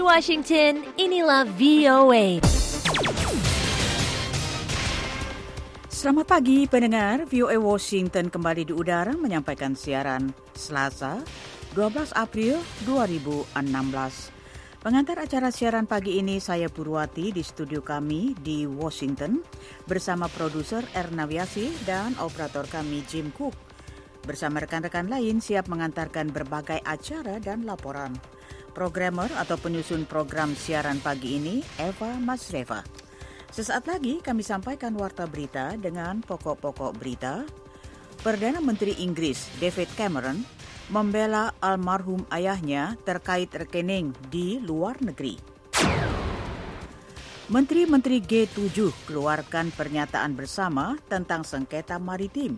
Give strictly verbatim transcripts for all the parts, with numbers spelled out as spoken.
Washington, inilah V O A. Selamat pagi pendengar, V O A Washington kembali di udara menyampaikan siaran Selasa, dua belas April dua ribu enam belas. Pengantar acara siaran pagi ini saya Purwati di studio kami di Washington bersama produser Erna Wiasi dan operator kami Jim Cook. Bersama rekan-rekan lain siap mengantarkan berbagai acara dan laporan. Programmer atau penyusun program siaran pagi ini Eva Masreva. Sesaat lagi kami sampaikan warta berita dengan pokok-pokok berita. Perdana Menteri Inggris David Cameron membela almarhum ayahnya terkait rekening di luar negeri. Menteri-menteri G tujuh keluarkan pernyataan bersama tentang sengketa maritim.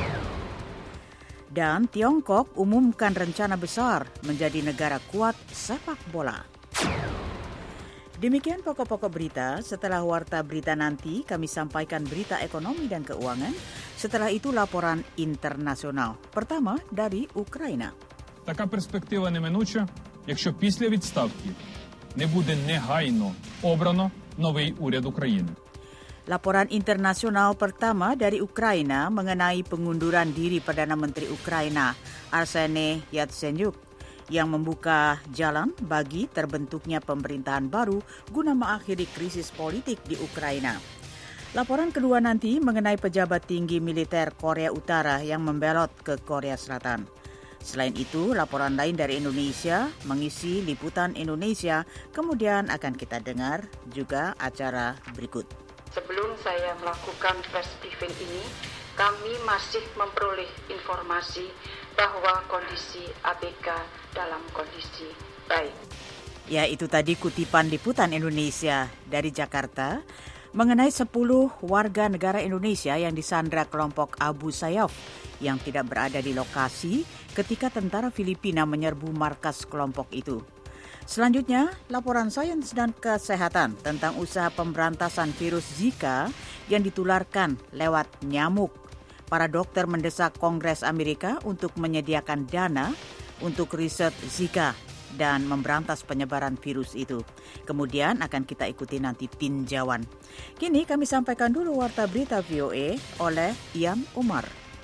Dan Tiongkok umumkan rencana besar menjadi negara kuat sepak bola. Demikian pokok-pokok berita. Setelah warta berita nanti, kami sampaikan berita ekonomi dan keuangan. Setelah itu laporan internasional. Pertama dari Ukraina. Така перспектива неминуча, якщо після відставки не буде негайно обрано новий уряд України. Laporan internasional pertama dari Ukraina mengenai pengunduran diri Perdana Menteri Ukraina Arseniy Yatsenyuk yang membuka jalan bagi terbentuknya pemerintahan baru guna mengakhiri krisis politik di Ukraina. Laporan kedua nanti mengenai pejabat tinggi militer Korea Utara yang membelot ke Korea Selatan. Selain itu, laporan lain dari Indonesia mengisi liputan Indonesia, kemudian akan kita dengar juga acara berikut. Sebelum saya melakukan press briefing ini, kami masih memperoleh informasi bahwa kondisi A B K dalam kondisi baik. Ya, itu tadi kutipan liputan Indonesia dari Jakarta mengenai sepuluh warga negara Indonesia yang disandra kelompok Abu Sayyaf yang tidak berada di lokasi ketika tentara Filipina menyerbu markas kelompok itu. Selanjutnya, laporan sains dan kesehatan tentang usaha pemberantasan virus Zika yang ditularkan lewat nyamuk. Para dokter mendesak Kongres Amerika untuk menyediakan dana untuk riset Zika dan memberantas penyebaran virus itu. Kemudian akan kita ikuti nanti tinjauan. Kini kami sampaikan dulu warta berita V O A oleh Ian Umar.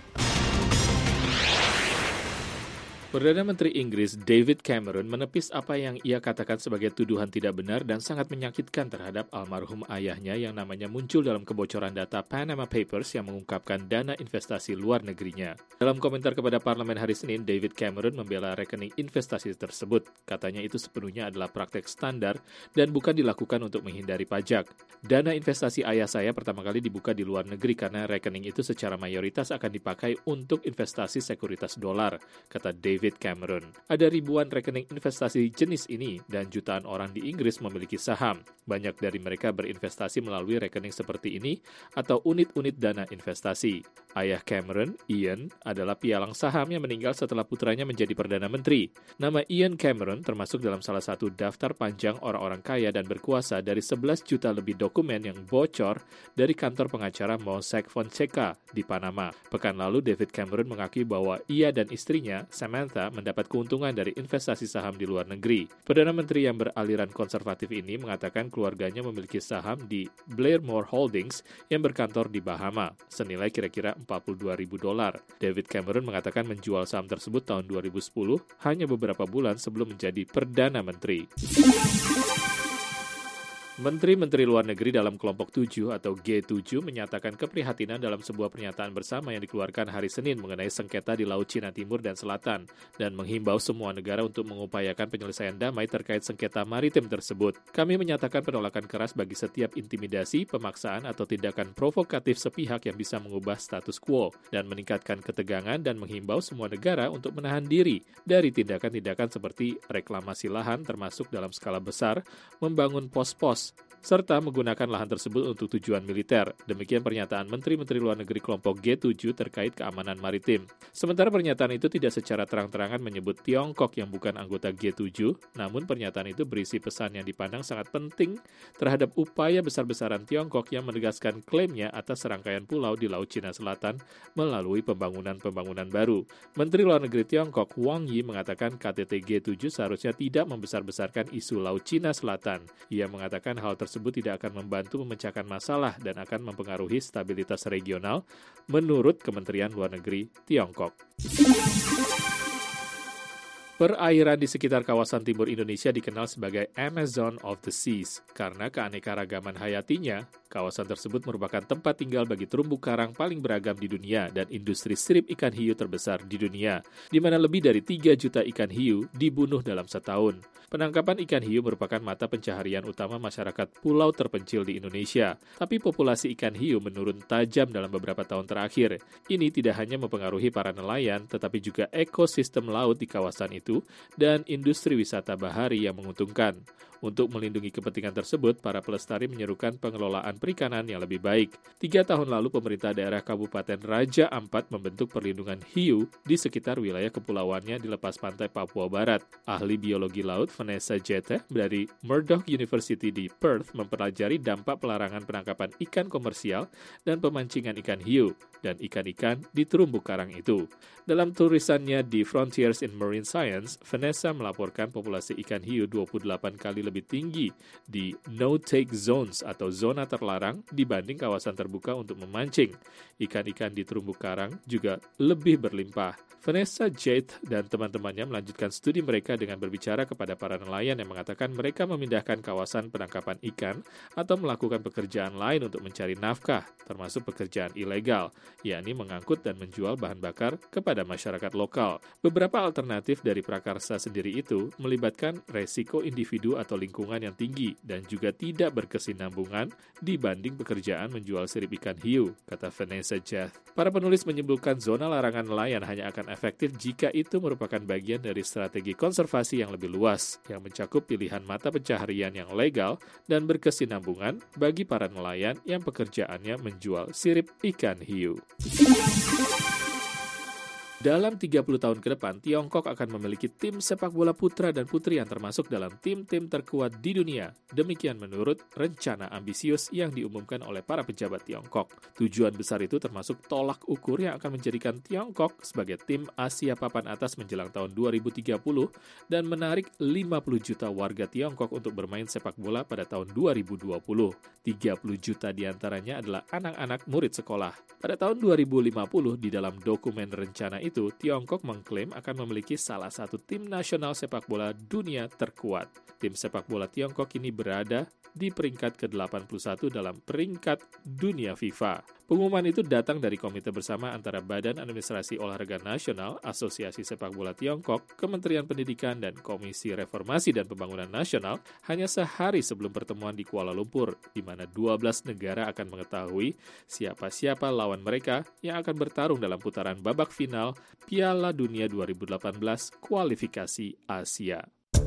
Perdana Menteri Inggris David Cameron menepis apa yang ia katakan sebagai tuduhan tidak benar dan sangat menyakitkan terhadap almarhum ayahnya yang namanya muncul dalam kebocoran data Panama Papers yang mengungkapkan dana investasi luar negerinya. Dalam komentar kepada parlemen hari Senin, David Cameron membela rekening investasi tersebut. Katanya itu sepenuhnya adalah praktek standar dan bukan dilakukan untuk menghindari pajak. Dana investasi ayah saya pertama kali dibuka di luar negeri karena rekening itu secara mayoritas akan dipakai untuk investasi sekuritas dolar, kata David David Cameron. Ada ribuan rekening investasi jenis ini dan jutaan orang di Inggris memiliki saham. Banyak dari mereka berinvestasi melalui rekening seperti ini atau unit-unit dana investasi. Ayah Cameron, Ian, adalah pialang saham yang meninggal setelah putranya menjadi Perdana Menteri. Nama Ian Cameron termasuk dalam salah satu daftar panjang orang-orang kaya dan berkuasa dari sebelas juta lebih dokumen yang bocor dari kantor pengacara Mossack Fonseca di Panama. Pekan lalu, David Cameron mengakui bahwa ia dan istrinya, Samantha, mendapat keuntungan dari investasi saham di luar negeri. Perdana Menteri yang beraliran konservatif ini mengatakan keluarganya memiliki saham di Blairmore Holdings yang berkantor di Bahama, senilai kira-kira empat puluh dua ribu dolar. David Cameron mengatakan menjual saham tersebut tahun dua ribu sepuluh, hanya beberapa bulan sebelum menjadi Perdana Menteri. Menteri-menteri luar negeri dalam kelompok tujuh atau G tujuh menyatakan keprihatinan dalam sebuah pernyataan bersama yang dikeluarkan hari Senin mengenai sengketa di Laut Cina Timur dan Selatan dan menghimbau semua negara untuk mengupayakan penyelesaian damai terkait sengketa maritim tersebut. Kami menyatakan penolakan keras bagi setiap intimidasi, pemaksaan atau tindakan provokatif sepihak yang bisa mengubah status quo dan meningkatkan ketegangan dan menghimbau semua negara untuk menahan diri dari tindakan-tindakan seperti reklamasi lahan termasuk dalam skala besar, membangun pos-pos serta menggunakan lahan tersebut untuk tujuan militer. Demikian pernyataan Menteri-Menteri Luar Negeri kelompok G tujuh terkait keamanan maritim. Sementara pernyataan itu tidak secara terang-terangan menyebut Tiongkok yang bukan anggota G tujuh, namun pernyataan itu berisi pesan yang dipandang sangat penting terhadap upaya besar-besaran Tiongkok yang menegaskan klaimnya atas serangkaian pulau di Laut Cina Selatan melalui pembangunan-pembangunan baru. Menteri Luar Negeri Tiongkok Wang Yi mengatakan K T T G tujuh seharusnya tidak membesar-besarkan isu Laut Cina Selatan. Ia mengatakan hal tersebut tidak akan membantu memecahkan masalah dan akan mempengaruhi stabilitas regional menurut Kementerian Luar Negeri Tiongkok. Perairan di sekitar kawasan timur Indonesia dikenal sebagai Amazon of the Seas. Karena keanekaragaman hayatinya, kawasan tersebut merupakan tempat tinggal bagi terumbu karang paling beragam di dunia dan industri sirip ikan hiu terbesar di dunia, di mana lebih dari tiga juta ikan hiu dibunuh dalam setahun. Penangkapan ikan hiu merupakan mata pencaharian utama masyarakat pulau terpencil di Indonesia, tapi populasi ikan hiu menurun tajam dalam beberapa tahun terakhir. Ini tidak hanya mempengaruhi para nelayan, tetapi juga ekosistem laut di kawasan itu dan industri wisata bahari yang menguntungkan. Untuk melindungi kepentingan tersebut, para pelestari menyerukan pengelolaan perikanan yang lebih baik. Tiga tahun lalu, pemerintah daerah Kabupaten Raja Ampat membentuk perlindungan hiu di sekitar wilayah kepulauannya di lepas pantai Papua Barat. Ahli biologi laut Vanessa Jete dari Murdoch University di Perth mempelajari dampak pelarangan penangkapan ikan komersial dan pemancingan ikan hiu dan ikan-ikan di terumbu karang itu. Dalam tulisannya di Frontiers in Marine Science, Vanessa melaporkan populasi ikan hiu dua puluh delapan kali lebih tinggi di no-take zones atau zona terlarang dibanding kawasan terbuka untuk memancing. Ikan-ikan di terumbu karang juga lebih berlimpah. Vanessa Jade dan teman-temannya melanjutkan studi mereka dengan berbicara kepada para nelayan yang mengatakan mereka memindahkan kawasan penangkapan ikan atau melakukan pekerjaan lain untuk mencari nafkah, termasuk pekerjaan ilegal, yakni mengangkut dan menjual bahan bakar kepada masyarakat lokal. Beberapa alternatif dari prakarsa sendiri itu melibatkan resiko individu atau lingkungan yang tinggi dan juga tidak berkesinambungan dibanding pekerjaan menjual sirip ikan hiu, kata Vanessa Jade. Para penulis menyimpulkan zona larangan nelayan hanya akan efektif jika itu merupakan bagian dari strategi konservasi yang lebih luas, yang mencakup pilihan mata pencaharian yang legal dan berkesinambungan bagi para nelayan yang pekerjaannya menjual sirip ikan hiu. Dalam tiga puluh tahun ke depan, Tiongkok akan memiliki tim sepak bola putra dan putri yang termasuk dalam tim-tim terkuat di dunia. Demikian menurut rencana ambisius yang diumumkan oleh para pejabat Tiongkok. Tujuan besar itu termasuk tolak ukur yang akan menjadikan Tiongkok sebagai tim Asia papan atas menjelang tahun dua ribu tiga puluh dan menarik lima puluh juta warga Tiongkok untuk bermain sepak bola pada tahun dua ribu dua puluh. tiga puluh juta diantaranya adalah anak-anak murid sekolah. Pada tahun dua ribu lima puluh, di dalam dokumen rencana itu, Itu, Tiongkok mengklaim akan memiliki salah satu tim nasional sepak bola dunia terkuat. Tim sepak bola Tiongkok ini berada di peringkat ke delapan puluh satu dalam peringkat dunia FIFA. Pengumuman itu datang dari komite bersama antara Badan Administrasi Olahraga Nasional, Asosiasi Sepak Bola Tiongkok, Kementerian Pendidikan, dan Komisi Reformasi dan Pembangunan Nasional hanya sehari sebelum pertemuan di Kuala Lumpur, di mana dua belas negara akan mengetahui siapa-siapa lawan mereka yang akan bertarung dalam putaran babak final Piala Dunia dua ribu delapan belas kualifikasi Asia.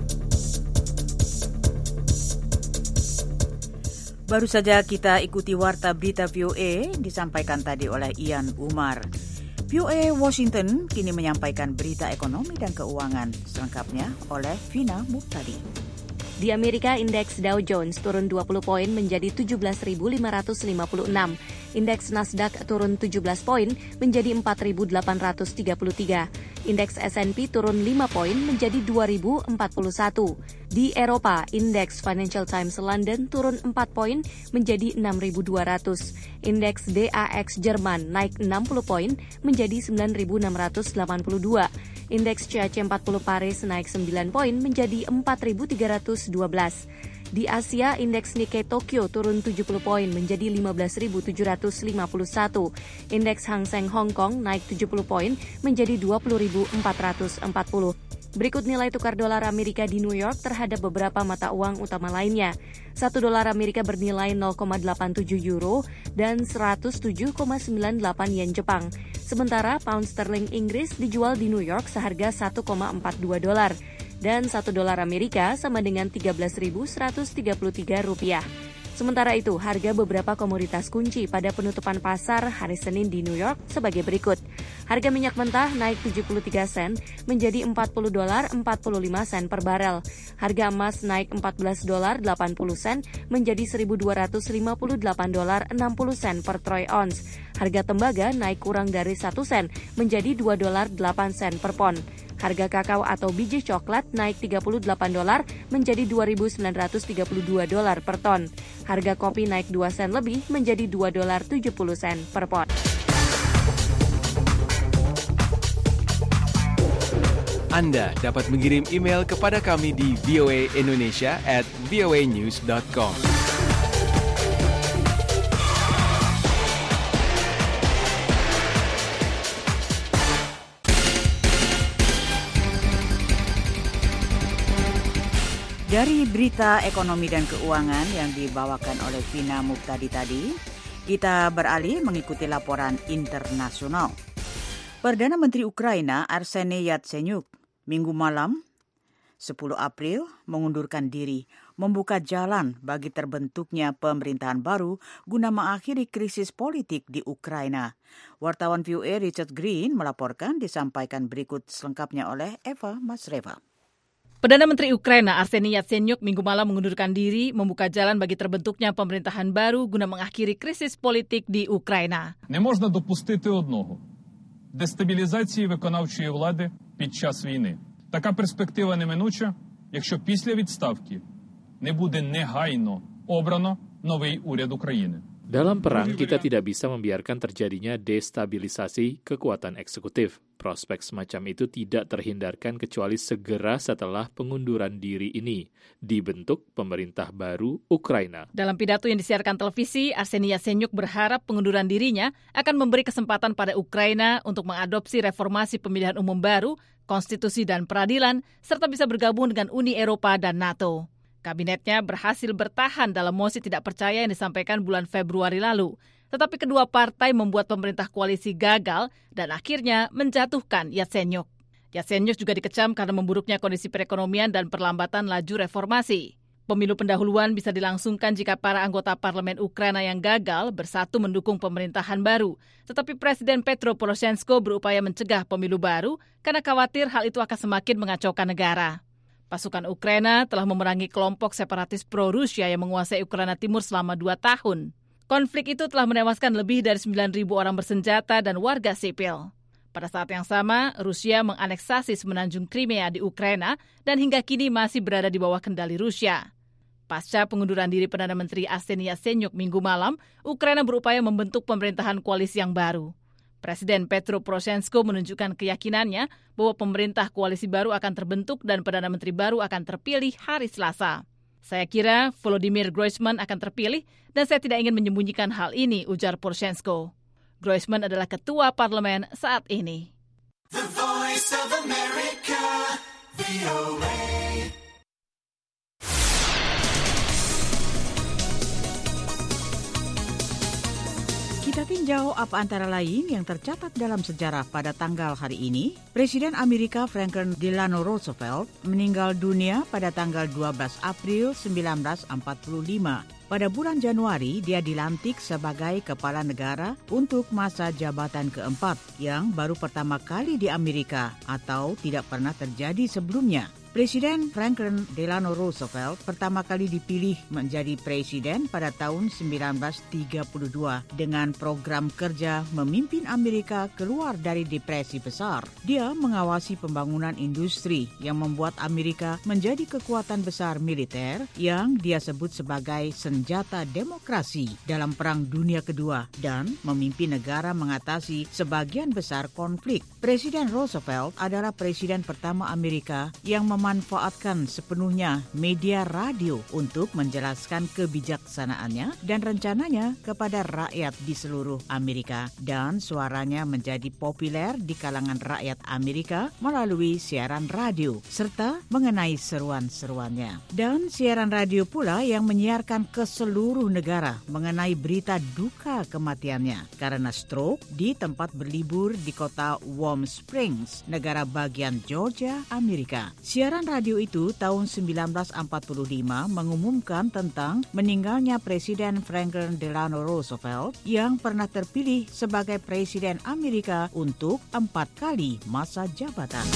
Baru saja kita ikuti warta berita V O A disampaikan tadi oleh Ian Umar. V O A Washington kini menyampaikan berita ekonomi dan keuangan selengkapnya oleh Vina Muhtadi. Di Amerika, indeks Dow Jones turun dua puluh poin menjadi tujuh belas ribu lima ratus lima puluh enam. Indeks Nasdaq turun tujuh belas poin menjadi empat ribu delapan ratus tiga puluh tiga. Indeks S and P turun lima poin menjadi dua ribu empat puluh satu. Di Eropa, indeks Financial Times London turun empat poin menjadi enam ribu dua ratus. Indeks D A X Jerman naik enam puluh poin menjadi sembilan ribu enam ratus delapan puluh dua. Indeks C A C empat puluh Paris naik sembilan poin menjadi empat ribu tiga ratus dua belas. Di Asia, indeks Nikkei Tokyo turun tujuh puluh poin menjadi lima belas ribu tujuh ratus lima puluh satu. Indeks Hang Seng Hong Kong naik tujuh puluh poin menjadi dua puluh ribu empat ratus empat puluh. Berikut nilai tukar dolar Amerika di New York terhadap beberapa mata uang utama lainnya. Satu dolar Amerika bernilai nol koma delapan tujuh euro dan seratus tujuh koma sembilan delapan yen Jepang. Sementara pound sterling Inggris dijual di New York seharga satu koma empat dua dolar. Dan satu dolar Amerika sama dengan tiga belas ribu seratus tiga puluh tiga rupiah. Sementara itu, harga beberapa komoditas kunci pada penutupan pasar hari Senin di New York sebagai berikut. Harga minyak mentah naik tujuh puluh tiga sen menjadi empat puluh dolar empat puluh lima sen per barel. Harga emas naik empat belas dolar delapan puluh sen menjadi seribu dua ratus lima puluh delapan dolar enam puluh sen per troy ounce. Harga tembaga naik kurang dari satu sen menjadi dua dolar delapan sen per pon. Harga kakao atau biji coklat naik tiga puluh delapan dolar menjadi dua ribu sembilan ratus tiga puluh dua dolar per ton. Harga kopi naik dua sen lebih menjadi dua dolar tujuh puluh sen per pot. Anda dapat mengirim email kepada kami di v o a indonesia at v o a news dot com. Dari berita ekonomi dan keuangan yang dibawakan oleh Vina Muktadi tadi, kita beralih mengikuti laporan internasional. Perdana Menteri Ukraina Arseniy Yatsenyuk Minggu malam sepuluh April mengundurkan diri, membuka jalan bagi terbentuknya pemerintahan baru guna mengakhiri krisis politik di Ukraina. Wartawan V O A Richard Green melaporkan, disampaikan berikut selengkapnya oleh Eva Masreva. Perdana Menteri Ukraina Arseniy Yatsenyuk Minggu malam mengundurkan diri, membuka jalan bagi terbentuknya pemerintahan baru guna mengakhiri krisis politik di Ukraina. Не можна допустити одного – дестабілізації виконавчої влади під час війни. Така перспектива неминуча, якщо після відставки не буде негайно обрано новий уряд України. Dalam perang, kita tidak bisa membiarkan terjadinya destabilisasi kekuatan eksekutif. Prospek semacam itu tidak terhindarkan kecuali segera setelah pengunduran diri ini, dibentuk pemerintah baru Ukraina. Dalam pidato yang disiarkan televisi, Arseniy Yatsenyuk berharap pengunduran dirinya akan memberi kesempatan pada Ukraina untuk mengadopsi reformasi pemilihan umum baru, konstitusi dan peradilan, serta bisa bergabung dengan Uni Eropa dan NATO. Kabinetnya berhasil bertahan dalam mosi tidak percaya yang disampaikan bulan Februari lalu. Tetapi kedua partai membuat pemerintah koalisi gagal dan akhirnya menjatuhkan Yatsenyuk. Yatsenyuk juga dikecam karena memburuknya kondisi perekonomian dan perlambatan laju reformasi. Pemilu pendahuluan bisa dilangsungkan jika para anggota parlemen Ukraina yang gagal bersatu mendukung pemerintahan baru. Tetapi Presiden Petro Poroshenko berupaya mencegah pemilu baru karena khawatir hal itu akan semakin mengacaukan negara. Pasukan Ukraina telah memerangi kelompok separatis pro-Rusia yang menguasai Ukraina Timur selama dua tahun. Konflik itu telah menewaskan lebih dari sembilan ribu orang bersenjata dan warga sipil. Pada saat yang sama, Rusia menganeksasi semenanjung Crimea di Ukraina dan hingga kini masih berada di bawah kendali Rusia. Pasca pengunduran diri Perdana Menteri Arseniy Yatsenyuk Minggu malam, Ukraina berupaya membentuk pemerintahan koalisi yang baru. Presiden Petro Poroshenko menunjukkan keyakinannya bahwa pemerintah koalisi baru akan terbentuk dan Perdana Menteri baru akan terpilih hari Selasa. Saya kira Volodymyr Groysman akan terpilih dan saya tidak ingin menyembunyikan hal ini, ujar Poroshenko. Groysman adalah ketua parlemen saat ini. The Voice of America, V O A. Kita tinjau apa antara lain yang tercatat dalam sejarah pada tanggal hari ini. Presiden Amerika Franklin Delano Roosevelt meninggal dunia pada tanggal dua belas April seribu sembilan ratus empat puluh lima. Pada bulan Januari, dia dilantik sebagai kepala negara untuk masa jabatan keempat yang baru pertama kali di Amerika atau tidak pernah terjadi sebelumnya. Presiden Franklin Delano Roosevelt pertama kali dipilih menjadi presiden pada tahun seribu sembilan ratus tiga puluh dua dengan program kerja memimpin Amerika keluar dari depresi besar. Dia mengawasi pembangunan industri yang membuat Amerika menjadi kekuatan besar militer yang dia sebut sebagai senjata demokrasi dalam Perang Dunia Kedua dan memimpin negara mengatasi sebagian besar konflik. Presiden Roosevelt adalah presiden pertama Amerika yang mem memanfaatkan sepenuhnya media radio untuk menjelaskan kebijaksanaannya dan rencananya kepada rakyat di seluruh Amerika, dan suaranya menjadi populer di kalangan rakyat Amerika melalui siaran radio serta mengenai seruan-seruannya. Dan siaran radio pula yang menyiarkan ke seluruh negara mengenai berita duka kematiannya karena stroke di tempat berlibur di kota Warm Springs, negara bagian Georgia, Amerika. Siaran Siaran radio itu tahun sembilan belas empat puluh lima mengumumkan tentang meninggalnya Presiden Franklin Delano Roosevelt yang pernah terpilih sebagai Presiden Amerika untuk empat kali masa jabatan.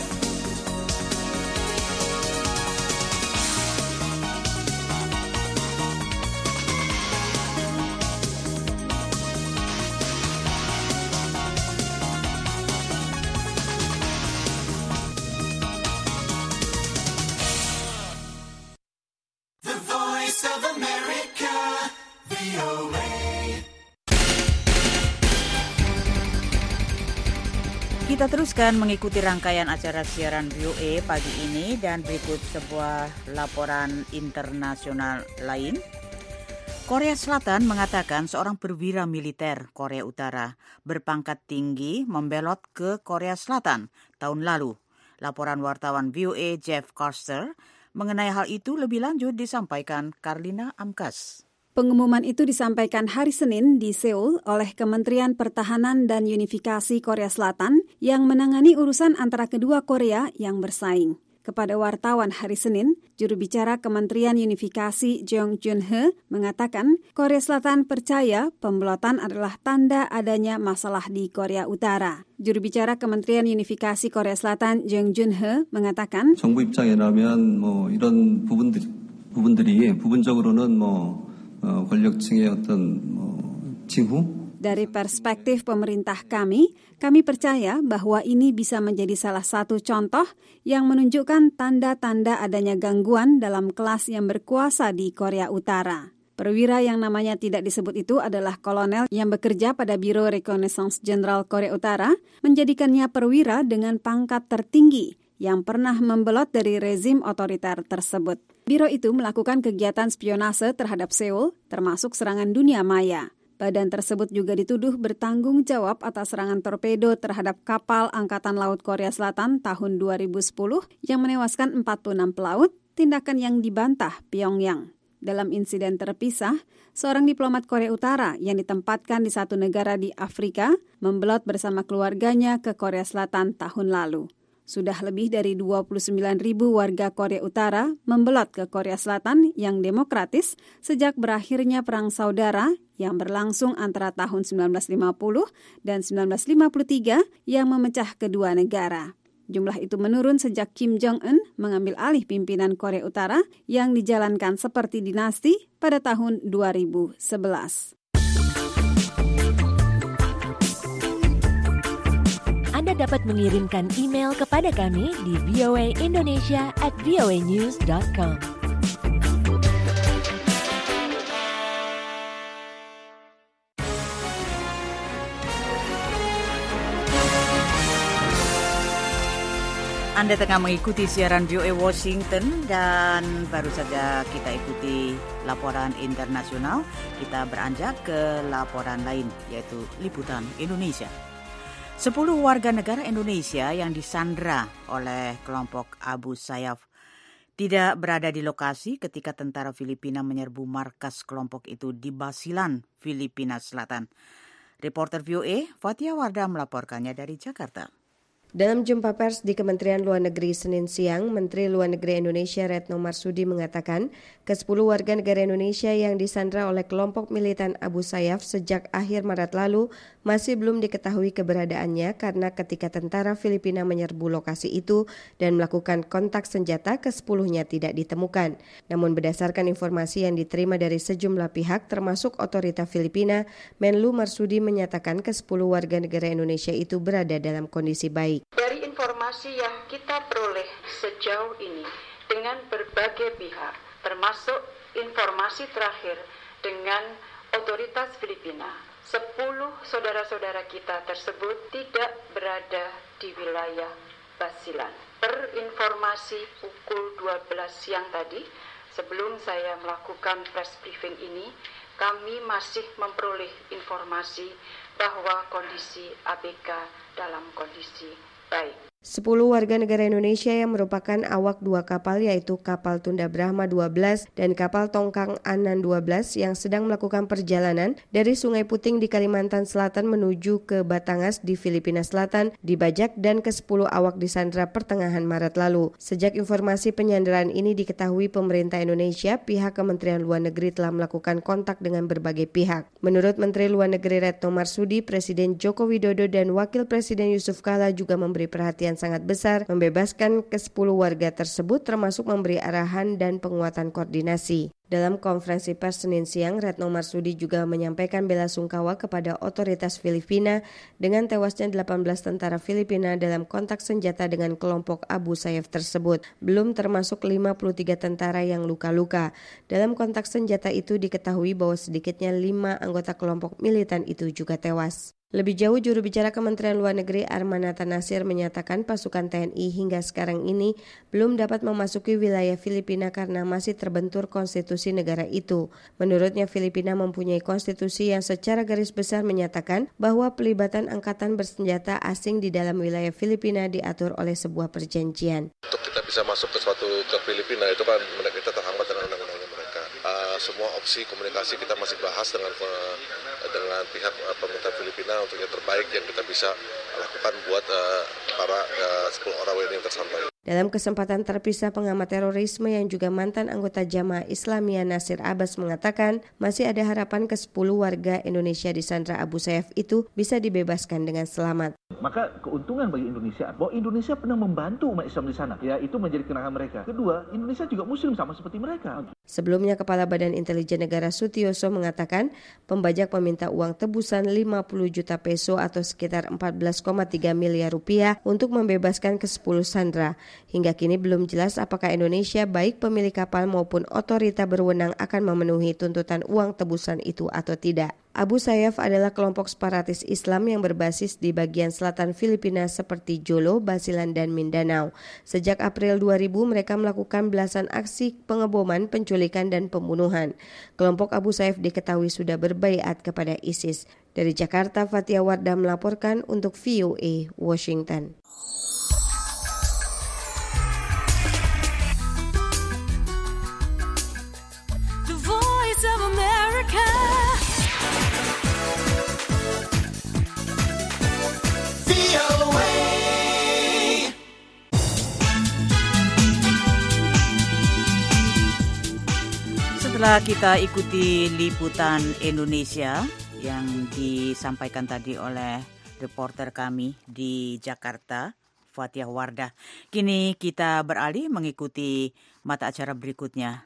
Kita teruskan mengikuti rangkaian acara siaran V O A pagi ini dan berikut sebuah laporan internasional lain. Korea Selatan mengatakan seorang perwira militer Korea Utara berpangkat tinggi membelot ke Korea Selatan tahun lalu. Laporan wartawan V O A Jeff Carster mengenai hal itu lebih lanjut disampaikan Karlina Amkas. Pengumuman itu disampaikan hari Senin di Seoul oleh Kementerian Pertahanan dan Unifikasi Korea Selatan yang menangani urusan antara kedua Korea yang bersaing. Kepada wartawan hari Senin, juru bicara Kementerian Unifikasi Jong Jun-he mengatakan Korea Selatan percaya pembelotan adalah tanda adanya masalah di Korea Utara. Juru bicara Kementerian Unifikasi Korea Selatan Jong Jun-he mengatakan 정부 입장이라면 뭐 이런 부분들 부분들이 부분적으로는 뭐 어, 권력층의 어떤 뭐 징후? Dari perspektif pemerintah kami, kami percaya bahwa ini bisa menjadi salah satu contoh yang menunjukkan tanda-tanda adanya gangguan dalam kelas yang berkuasa di Korea Utara. Perwira yang namanya tidak disebut itu adalah kolonel yang bekerja pada Biro Reconnaissance General Korea Utara, menjadikannya perwira dengan pangkat tertinggi yang pernah membelot dari rezim otoriter tersebut. Biro itu melakukan kegiatan spionase terhadap Seoul, termasuk serangan dunia maya. Badan tersebut juga dituduh bertanggung jawab atas serangan torpedo terhadap kapal Angkatan Laut Korea Selatan tahun dua ribu sepuluh yang menewaskan empat puluh enam pelaut, tindakan yang dibantah Pyongyang. Dalam insiden terpisah, seorang diplomat Korea Utara yang ditempatkan di satu negara di Afrika membelot bersama keluarganya ke Korea Selatan tahun lalu. Sudah lebih dari dua puluh sembilan ribu warga Korea Utara membelot ke Korea Selatan yang demokratis sejak berakhirnya Perang Saudara yang berlangsung antara tahun sembilan belas lima puluh dan sembilan belas lima puluh tiga yang memecah kedua negara. Jumlah itu menurun sejak Kim Jong-un mengambil alih pimpinan Korea Utara yang dijalankan seperti dinasti pada tahun dua ribu sebelas. Anda dapat mengirimkan email kepada kami di v o a indonesia at v o a news dot com. Anda tengah mengikuti siaran V O A Washington dan baru saja kita ikuti laporan internasional. Kita beranjak ke laporan lain yaitu liputan Indonesia. Sepuluh warga negara Indonesia yang disandra oleh kelompok Abu Sayyaf tidak berada di lokasi ketika tentara Filipina menyerbu markas kelompok itu di Basilan, Filipina Selatan. Reporter V O A Fatia Wardah melaporkannya dari Jakarta. Dalam jumpa pers di Kementerian Luar Negeri Senin siang, Menteri Luar Negeri Indonesia Retno Marsudi mengatakan kesepuluh warga negara Indonesia yang disandra oleh kelompok militan Abu Sayyaf sejak akhir Maret lalu masih belum diketahui keberadaannya karena ketika tentara Filipina menyerbu lokasi itu dan melakukan kontak senjata, kesepuluhnya tidak ditemukan. Namun berdasarkan informasi yang diterima dari sejumlah pihak termasuk otorita Filipina, Menlu Marsudi menyatakan kesepuluh warga negara Indonesia itu berada dalam kondisi baik. Dari informasi yang kita peroleh sejauh ini dengan berbagai pihak, termasuk informasi terakhir dengan otoritas Filipina, sepuluh saudara-saudara kita tersebut tidak berada di wilayah Basilan. Per informasi pukul dua belas siang tadi, sebelum saya melakukan press briefing ini, kami masih memperoleh informasi bahwa kondisi A B K dalam kondisi baik. Sepuluh warga negara Indonesia yang merupakan awak dua kapal yaitu kapal Tunda Brahma dua belas dan kapal Tongkang Anan dua belas yang sedang melakukan perjalanan dari Sungai Puting di Kalimantan Selatan menuju ke Batangas di Filipina Selatan dibajak dan kesepuluh awak disandra pertengahan Maret lalu. Sejak informasi penyanderaan ini diketahui pemerintah Indonesia, pihak Kementerian Luar Negeri telah melakukan kontak dengan berbagai pihak. Menurut Menteri Luar Negeri Retno Marsudi, Presiden Joko Widodo dan Wakil Presiden Yusuf Kala juga memberi perhatian sangat besar membebaskan kesepuluh warga tersebut termasuk memberi arahan dan penguatan koordinasi. Dalam konferensi pers Senin siang, Retno Marsudi juga menyampaikan bela sungkawa kepada otoritas Filipina dengan tewasnya delapan belas tentara Filipina dalam kontak senjata dengan kelompok Abu Sayyaf tersebut. Belum termasuk lima puluh tiga tentara yang luka-luka. Dalam kontak senjata itu diketahui bahwa sedikitnya lima anggota kelompok militan itu juga tewas. Lebih jauh, juru bicara Kementerian Luar Negeri Armanata Nasir menyatakan pasukan T N I hingga sekarang ini belum dapat memasuki wilayah Filipina karena masih terbentur konstitusi negara itu. Menurutnya, Filipina mempunyai konstitusi yang secara garis besar menyatakan bahwa pelibatan angkatan bersenjata asing di dalam wilayah Filipina diatur oleh sebuah perjanjian. Untuk kita bisa masuk ke suatu ke Filipina itu kan kita terhambat dengan undang-undangnya mereka. Uh, semua opsi komunikasi kita masih bahas dengan uh, dengan pihak uh, pemerintah Filipina untuk yang terbaik yang kita bisa lakukan buat uh, para uh, sepuluh orang W N I yang tersandra. Dalam kesempatan terpisah, pengamat terorisme yang juga mantan anggota Jamaah Islamiyah Nasir Abbas mengatakan masih ada harapan ke sepuluh warga Indonesia di sandra Abu Sayyaf itu bisa dibebaskan dengan selamat. Maka keuntungan bagi Indonesia bahwa Indonesia pernah membantu umat Islam di sana, ya itu menjadi kenangan mereka. Kedua, Indonesia juga Muslim sama seperti mereka. Sebelumnya, Kepala Badan Intelijen Negara Sutioso mengatakan pembajak meminta uang tebusan lima puluh juta peso atau sekitar empat belas koma tiga miliar rupiah untuk membebaskan ke sepuluh sandra. Hingga kini belum jelas apakah Indonesia baik pemilik kapal maupun otorita berwenang akan memenuhi tuntutan uang tebusan itu atau tidak. Abu Sayyaf adalah kelompok separatis Islam yang berbasis di bagian selatan Filipina seperti Jolo, Basilan, dan Mindanao. Sejak April dua ribu mereka melakukan belasan aksi pengeboman, penculikan, dan pembunuhan. Kelompok Abu Sayyaf diketahui sudah berbaiat kepada ISIS. Dari Jakarta, Fatia Wardah melaporkan untuk V O A Washington. The Voice of America. Setelah kita ikuti liputan Indonesia yang disampaikan tadi oleh reporter kami di Jakarta, Fatia Wardah, kini kita beralih mengikuti mata acara berikutnya,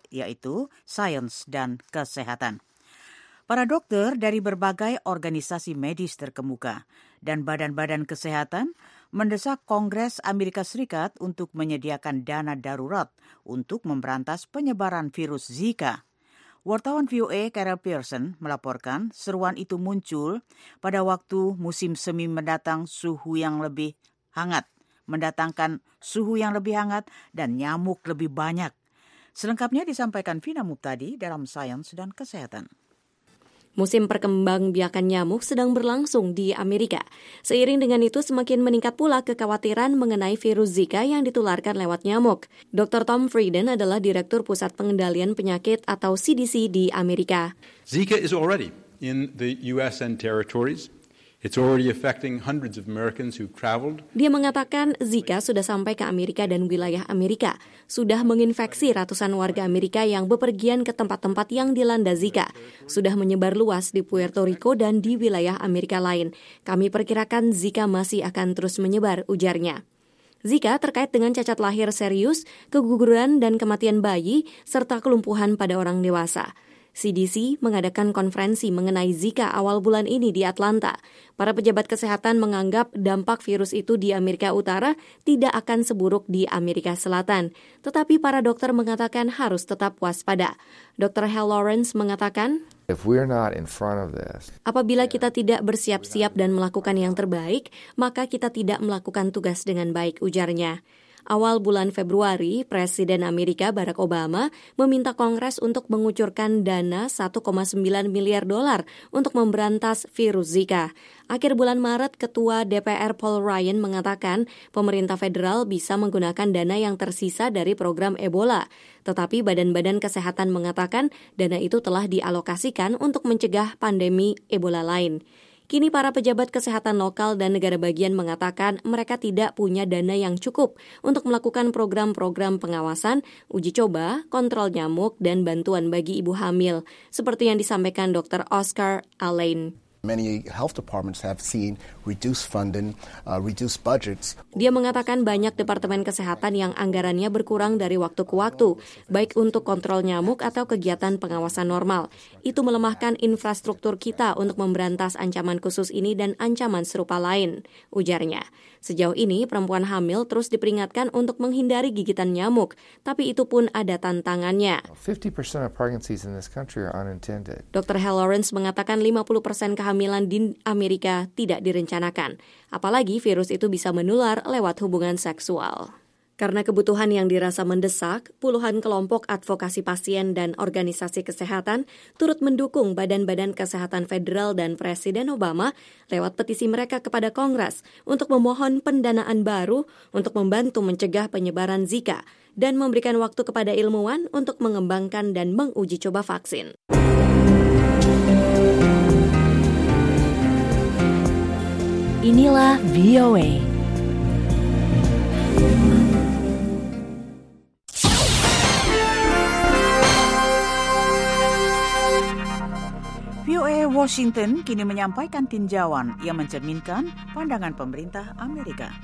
yaitu Sains dan Kesehatan. Para dokter dari berbagai organisasi medis terkemuka dan badan-badan kesehatan mendesak Kongres Amerika Serikat untuk menyediakan dana darurat untuk memberantas penyebaran virus Zika. Wartawan V O A Carol Pearson melaporkan seruan itu muncul pada waktu musim semi mendatang suhu yang lebih hangat, mendatangkan suhu yang lebih hangat dan nyamuk lebih banyak. Selengkapnya disampaikan Vina Muptadi dalam Sains dan Kesehatan. Musim perkembangbiakan nyamuk sedang berlangsung di Amerika. Seiring dengan itu semakin meningkat pula kekhawatiran mengenai virus Zika yang ditularkan lewat nyamuk. dokter Tom Frieden adalah Direktur Pusat Pengendalian Penyakit atau C D C di Amerika. Zika is already in the U S and territories. It's already affecting hundreds of Americans who traveled. Dia mengatakan Zika sudah sampai ke Amerika dan wilayah Amerika, sudah menginfeksi ratusan warga Amerika yang bepergian ke tempat-tempat yang dilanda Zika, sudah menyebar luas di Puerto Rico dan di wilayah Amerika lain. Kami perkirakan Zika masih akan terus menyebar, ujarnya. Zika terkait dengan cacat lahir serius, keguguran dan kematian bayi, serta kelumpuhan pada orang dewasa. C D C mengadakan konferensi mengenai Zika awal bulan ini di Atlanta. Para pejabat kesehatan menganggap dampak virus itu di Amerika Utara tidak akan seburuk di Amerika Selatan. Tetapi para dokter mengatakan harus tetap waspada. dokter Hal Lawrence mengatakan, If we're not in front of this, apabila kita tidak bersiap-siap dan melakukan yang terbaik, maka kita tidak melakukan tugas dengan baik, ujarnya. Awal bulan Februari, Presiden Amerika Barack Obama meminta Kongres untuk mengucurkan dana satu koma sembilan miliar dolar untuk memberantas virus Zika. Akhir bulan Maret, Ketua D P R Paul Ryan mengatakan pemerintah federal bisa menggunakan dana yang tersisa dari program Ebola. Tetapi badan-badan kesehatan mengatakan dana itu telah dialokasikan untuk mencegah pandemi Ebola lain. Kini para pejabat kesehatan lokal dan negara bagian mengatakan mereka tidak punya dana yang cukup untuk melakukan program-program pengawasan, uji coba, kontrol nyamuk, dan bantuan bagi ibu hamil, seperti yang disampaikan Dokter Oscar Allain. Many health departments have seen reduced funding, uh, reduced budgets. Dia mengatakan banyak departemen kesehatan yang anggarannya berkurang dari waktu ke waktu, baik untuk kontrol nyamuk atau kegiatan pengawasan normal. Itu melemahkan infrastruktur kita untuk memberantas ancaman khusus ini dan ancaman serupa lain, ujarnya. Sejauh ini, perempuan hamil terus diperingatkan untuk menghindari gigitan nyamuk, tapi itu pun ada tantangannya. fifty percent of pregnancies in this country are unintended. Dokter Hal Lawrence mengatakan lima puluh persen kehamilan di Amerika tidak direncanakan, apalagi virus itu bisa menular lewat hubungan seksual. Karena kebutuhan yang dirasa mendesak, puluhan kelompok advokasi pasien dan organisasi kesehatan turut mendukung badan-badan kesehatan federal dan Presiden Obama lewat petisi mereka kepada Kongres untuk memohon pendanaan baru untuk membantu mencegah penyebaran Zika dan memberikan waktu kepada ilmuwan untuk mengembangkan dan menguji coba vaksin. Inilah V O A. V O A Washington kini menyampaikan tinjauan yang mencerminkan pandangan pemerintah Amerika.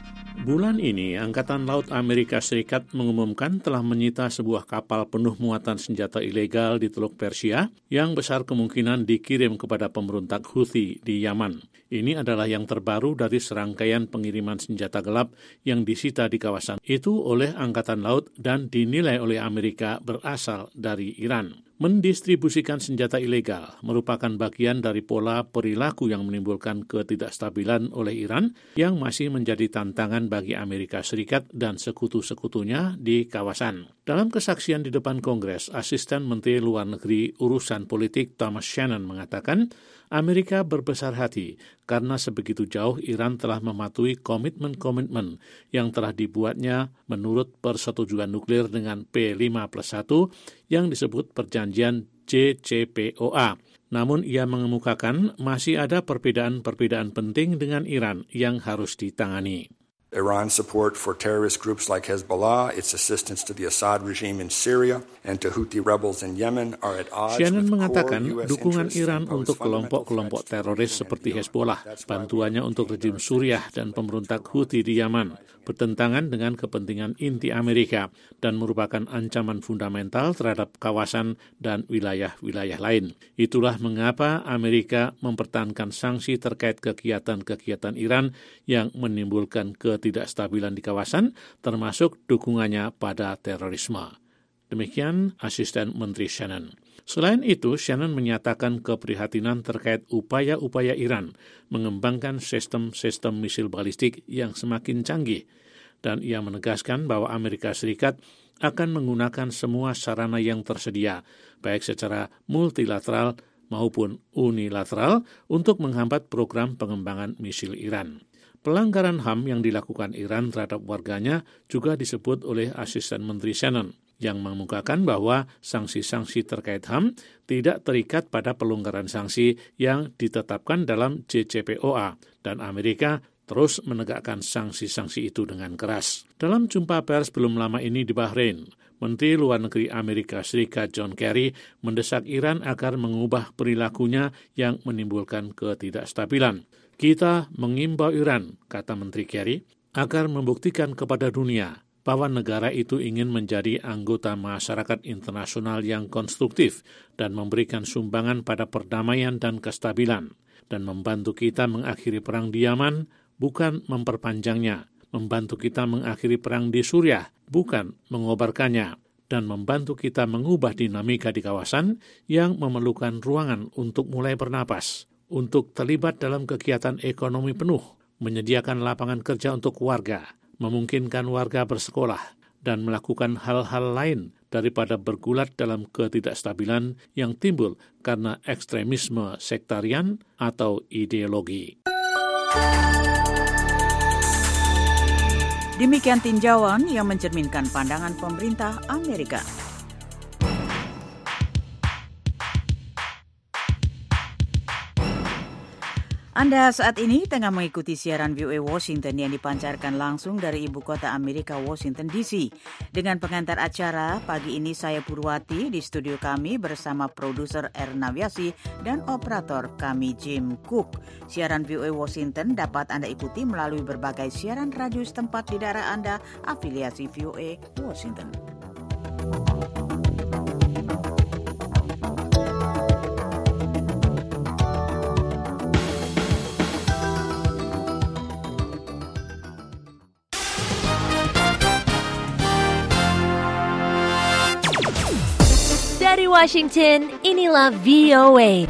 Bulan ini, Angkatan Laut Amerika Serikat mengumumkan telah menyita sebuah kapal penuh muatan senjata ilegal di Teluk Persia yang besar kemungkinan dikirim kepada pemberontak Houthi di Yaman. Ini adalah yang terbaru dari serangkaian pengiriman senjata gelap yang disita di kawasan itu oleh Angkatan Laut dan dinilai oleh Amerika berasal dari Iran. Mendistribusikan senjata ilegal merupakan bagian dari pola perilaku yang menimbulkan ketidakstabilan oleh Iran yang masih menjadi tantangan bagi Amerika Serikat dan sekutu-sekutunya di kawasan. Dalam kesaksian di depan Kongres, Asisten Menteri Luar Negeri Urusan Politik Thomas Shannon mengatakan Amerika berbesar hati karena sebegitu jauh Iran telah mematuhi komitmen-komitmen yang telah dibuatnya menurut persetujuan nuklir dengan P lima plus satu yang disebut Perjanjian J C P O A. Namun ia mengemukakan masih ada perbedaan-perbedaan penting dengan Iran yang harus ditangani. Iran's support for terrorist groups like Hezbollah, its assistance to the Assad regime in Syria, and to Houthi rebels in Yemen are at odds Shannon with mengatakan core U S dukungan interests Iran and pose untuk fundamental kelompok-kelompok threats to teroris the seperti region and Hezbollah, beyond. bantuannya untuk rejim Suriah dan pemberontak Houthi di Yaman, bertentangan dengan kepentingan inti Amerika dan merupakan ancaman fundamental terhadap kawasan dan wilayah-wilayah lain. Itulah mengapa Amerika mempertahankan sanksi terkait kegiatan-kegiatan Iran yang menimbulkan ketidakstabilan di kawasan, termasuk dukungannya pada terorisme. Demikian Asisten Menteri Shannon. Selain itu, Shannon menyatakan keprihatinan terkait upaya-upaya Iran mengembangkan sistem-sistem misil balistik yang semakin canggih, dan ia menegaskan bahwa Amerika Serikat akan menggunakan semua sarana yang tersedia, baik secara multilateral maupun unilateral, untuk menghambat program pengembangan misil Iran. Pelanggaran H A M yang dilakukan Iran terhadap warganya juga disebut oleh Asisten Menteri Shannon, yang mengemukakan bahwa sanksi-sanksi terkait H A M tidak terikat pada pelonggaran sanksi yang ditetapkan dalam J C P O A, dan Amerika terus menegakkan sanksi-sanksi itu dengan keras. Dalam jumpa pers belum lama ini di Bahrain, Menteri Luar Negeri Amerika Serikat John Kerry mendesak Iran agar mengubah perilakunya yang menimbulkan ketidakstabilan. Kita mengimbau Iran, kata Menteri Kerry, agar membuktikan kepada dunia bahwa negara itu ingin menjadi anggota masyarakat internasional yang konstruktif dan memberikan sumbangan pada perdamaian dan kestabilan, dan membantu kita mengakhiri perang di Yaman, bukan memperpanjangnya, membantu kita mengakhiri perang di Suriah, bukan mengobarkannya, dan membantu kita mengubah dinamika di kawasan yang memerlukan ruangan untuk mulai bernapas, untuk terlibat dalam kegiatan ekonomi penuh, menyediakan lapangan kerja untuk warga, memungkinkan warga bersekolah dan melakukan hal-hal lain daripada bergulat dalam ketidakstabilan yang timbul karena ekstremisme sektarian atau ideologi. Demikian tinjauan yang mencerminkan pandangan pemerintah Amerika. Anda saat ini tengah mengikuti siaran V O A Washington yang dipancarkan langsung dari ibu kota Amerika, Washington D C. Dengan pengantar acara, pagi ini saya Purwati di studio kami bersama produser Erna Wiasi dan operator kami Jim Cook. Siaran V O A Washington dapat Anda ikuti melalui berbagai siaran radio setempat di daerah Anda, afiliasi V O A Washington. Dari Washington, inilah V O A.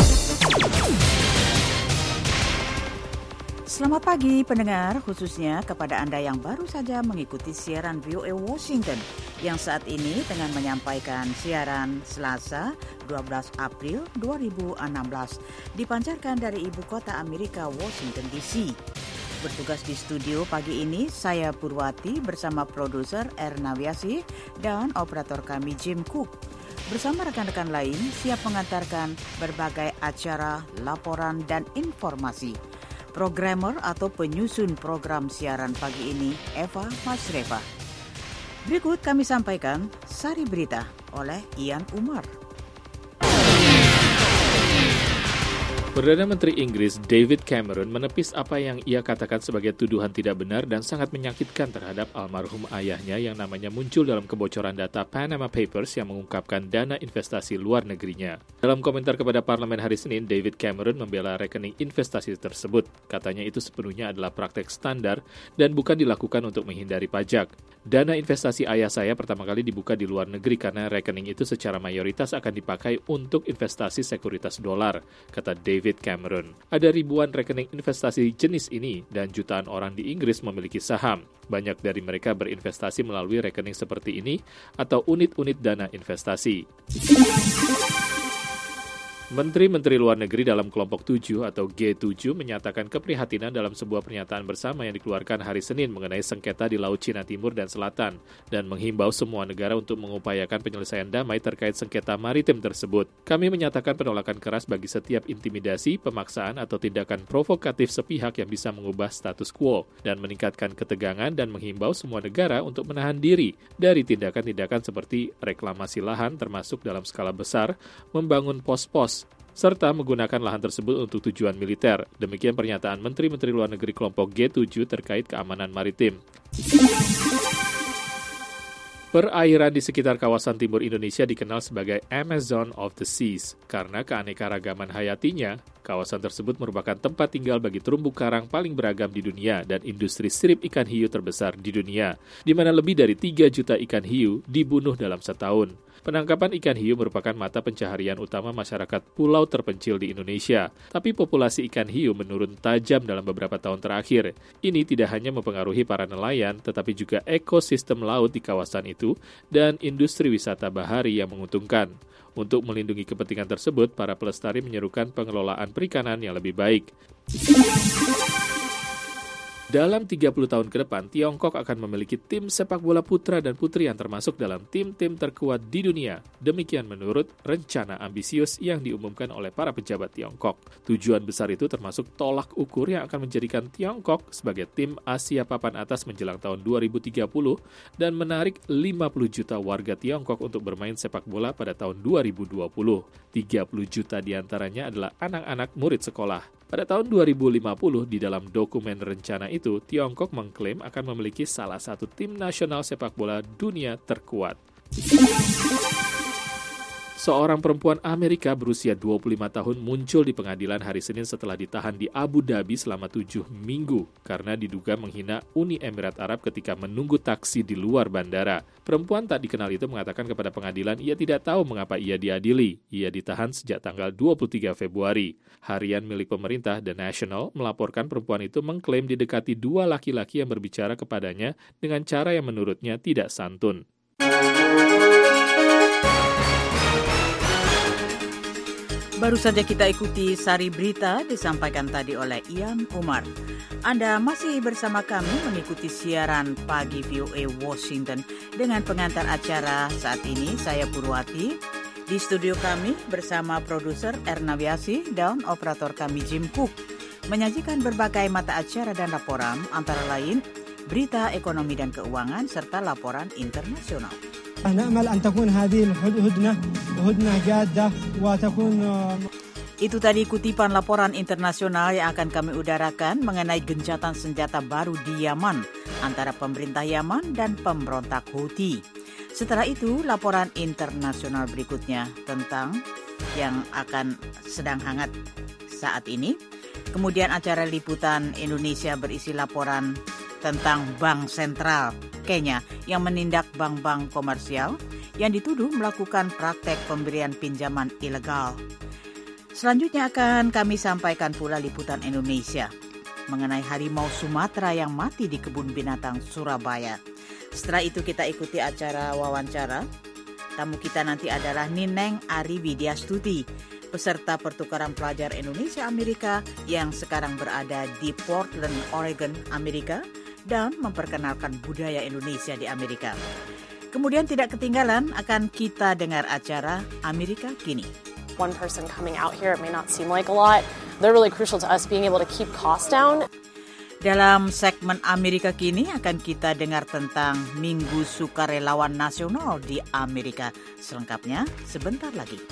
Selamat pagi pendengar, khususnya kepada Anda yang baru saja mengikuti siaran V O A Washington yang saat ini tengah menyampaikan siaran Selasa dua belas April dua ribu enam belas dipancarkan dari ibu kota Amerika, Washington D C. Bertugas di studio pagi ini saya Purwati bersama produser Erna Wiasi dan operator kami Jim Cook. Bersama rekan-rekan lain siap mengantarkan berbagai acara, laporan, dan informasi. Programmer atau penyusun program siaran pagi ini, Eva Masreva. Berikut kami sampaikan Sari Berita oleh Ian Umar. Perdana Menteri Inggris David Cameron menepis apa yang ia katakan sebagai tuduhan tidak benar dan sangat menyakitkan terhadap almarhum ayahnya yang namanya muncul dalam kebocoran data Panama Papers yang mengungkapkan dana investasi luar negerinya. Dalam komentar kepada parlemen hari Senin, David Cameron membela rekening investasi tersebut. Katanya itu sepenuhnya adalah praktek standar dan bukan dilakukan untuk menghindari pajak. Dana investasi ayah saya pertama kali dibuka di luar negeri karena rekening itu secara mayoritas akan dipakai untuk investasi sekuritas dolar, kata David Cameron. Ada ribuan rekening investasi jenis ini dan jutaan orang di Inggris memiliki saham. Banyak dari mereka berinvestasi melalui rekening seperti ini atau unit-unit dana investasi. Menteri-menteri luar negeri dalam kelompok tujuh atau G tujuh menyatakan keprihatinan dalam sebuah pernyataan bersama yang dikeluarkan hari Senin mengenai sengketa di Laut Cina Timur dan Selatan dan menghimbau semua negara untuk mengupayakan penyelesaian damai terkait sengketa maritim tersebut. Kami menyatakan penolakan keras bagi setiap intimidasi, pemaksaan atau tindakan provokatif sepihak yang bisa mengubah status quo dan meningkatkan ketegangan dan menghimbau semua negara untuk menahan diri dari tindakan-tindakan seperti reklamasi lahan termasuk dalam skala besar, membangun pos-pos, serta menggunakan lahan tersebut untuk tujuan militer. Demikian pernyataan Menteri-Menteri Luar Negeri kelompok G tujuh terkait keamanan maritim. Perairan di sekitar kawasan timur Indonesia dikenal sebagai Amazon of the Seas karena keanekaragaman hayatinya. Kawasan tersebut merupakan tempat tinggal bagi terumbu karang paling beragam di dunia dan industri sirip ikan hiu terbesar di dunia, di mana lebih dari tiga juta ikan hiu dibunuh dalam setahun. Penangkapan ikan hiu merupakan mata pencaharian utama masyarakat pulau terpencil di Indonesia. Tapi populasi ikan hiu menurun tajam dalam beberapa tahun terakhir. Ini tidak hanya mempengaruhi para nelayan, tetapi juga ekosistem laut di kawasan itu dan industri wisata bahari yang menguntungkan. Untuk melindungi kepentingan tersebut, para pelestari menyerukan pengelolaan perikanan yang lebih baik. Dalam tiga puluh tahun ke depan, Tiongkok akan memiliki tim sepak bola putra dan putri yang termasuk dalam tim-tim terkuat di dunia. Demikian menurut rencana ambisius yang diumumkan oleh para pejabat Tiongkok. Tujuan besar itu termasuk tolak ukur yang akan menjadikan Tiongkok sebagai tim Asia papan atas menjelang tahun dua ribu tiga puluh dan menarik lima puluh juta warga Tiongkok untuk bermain sepak bola pada tahun dua ribu dua puluh. tiga puluh juta diantaranya adalah anak-anak murid sekolah. Pada tahun dua ribu lima puluh, di dalam dokumen rencana itu, Tiongkok mengklaim akan memiliki salah satu tim nasional sepak bola dunia terkuat. Seorang perempuan Amerika berusia dua puluh lima tahun muncul di pengadilan hari Senin setelah ditahan di Abu Dhabi selama tujuh minggu karena diduga menghina Uni Emirat Arab ketika menunggu taksi di luar bandara. Perempuan tak dikenal itu mengatakan kepada pengadilan ia tidak tahu mengapa ia diadili. Ia ditahan sejak tanggal dua puluh tiga Februari. Harian milik pemerintah The National melaporkan perempuan itu mengklaim didekati dua laki-laki yang berbicara kepadanya dengan cara yang menurutnya tidak santun. Baru saja kita ikuti sari berita disampaikan tadi oleh Ian Umar. Anda masih bersama kami mengikuti siaran pagi V O A Washington dengan pengantar acara saat ini saya Purwati. Di studio kami bersama produser Erna Wiasi dan operator kami Jim Cook menyajikan berbagai mata acara dan laporan antara lain berita ekonomi dan keuangan serta laporan internasional. نأمل أن تكون هذه الهدنة هدنة جادة وتكون. Itu tadi kutipan laporan internasional yang akan kami udarakan mengenai gencatan senjata baru di Yaman antara pemerintah Yaman dan pemberontak Houthi. Setelah itu, laporan internasional berikutnya tentang yang akan sedang hangat saat ini. Kemudian acara liputan Indonesia berisi laporan tentang Bank Sentral Kenya yang menindak bank-bank komersial yang dituduh melakukan praktek pemberian pinjaman ilegal. Selanjutnya akan kami sampaikan pula liputan Indonesia mengenai harimau Sumatera yang mati di kebun binatang Surabaya. Setelah itu kita ikuti acara wawancara. Tamu kita nanti adalah Nineng Ari Widyastuti, peserta pertukaran pelajar Indonesia Amerika yang sekarang berada di Portland, Oregon, Amerika, dan memperkenalkan budaya Indonesia di Amerika. Kemudian tidak ketinggalan akan kita dengar acara Amerika Kini. One person coming out here, it may not seem like a lot. They're really crucial to us being able to keep costs down. Dalam segmen Amerika Kini akan kita dengar tentang Minggu Sukarelawan Nasional di Amerika. Selengkapnya sebentar lagi.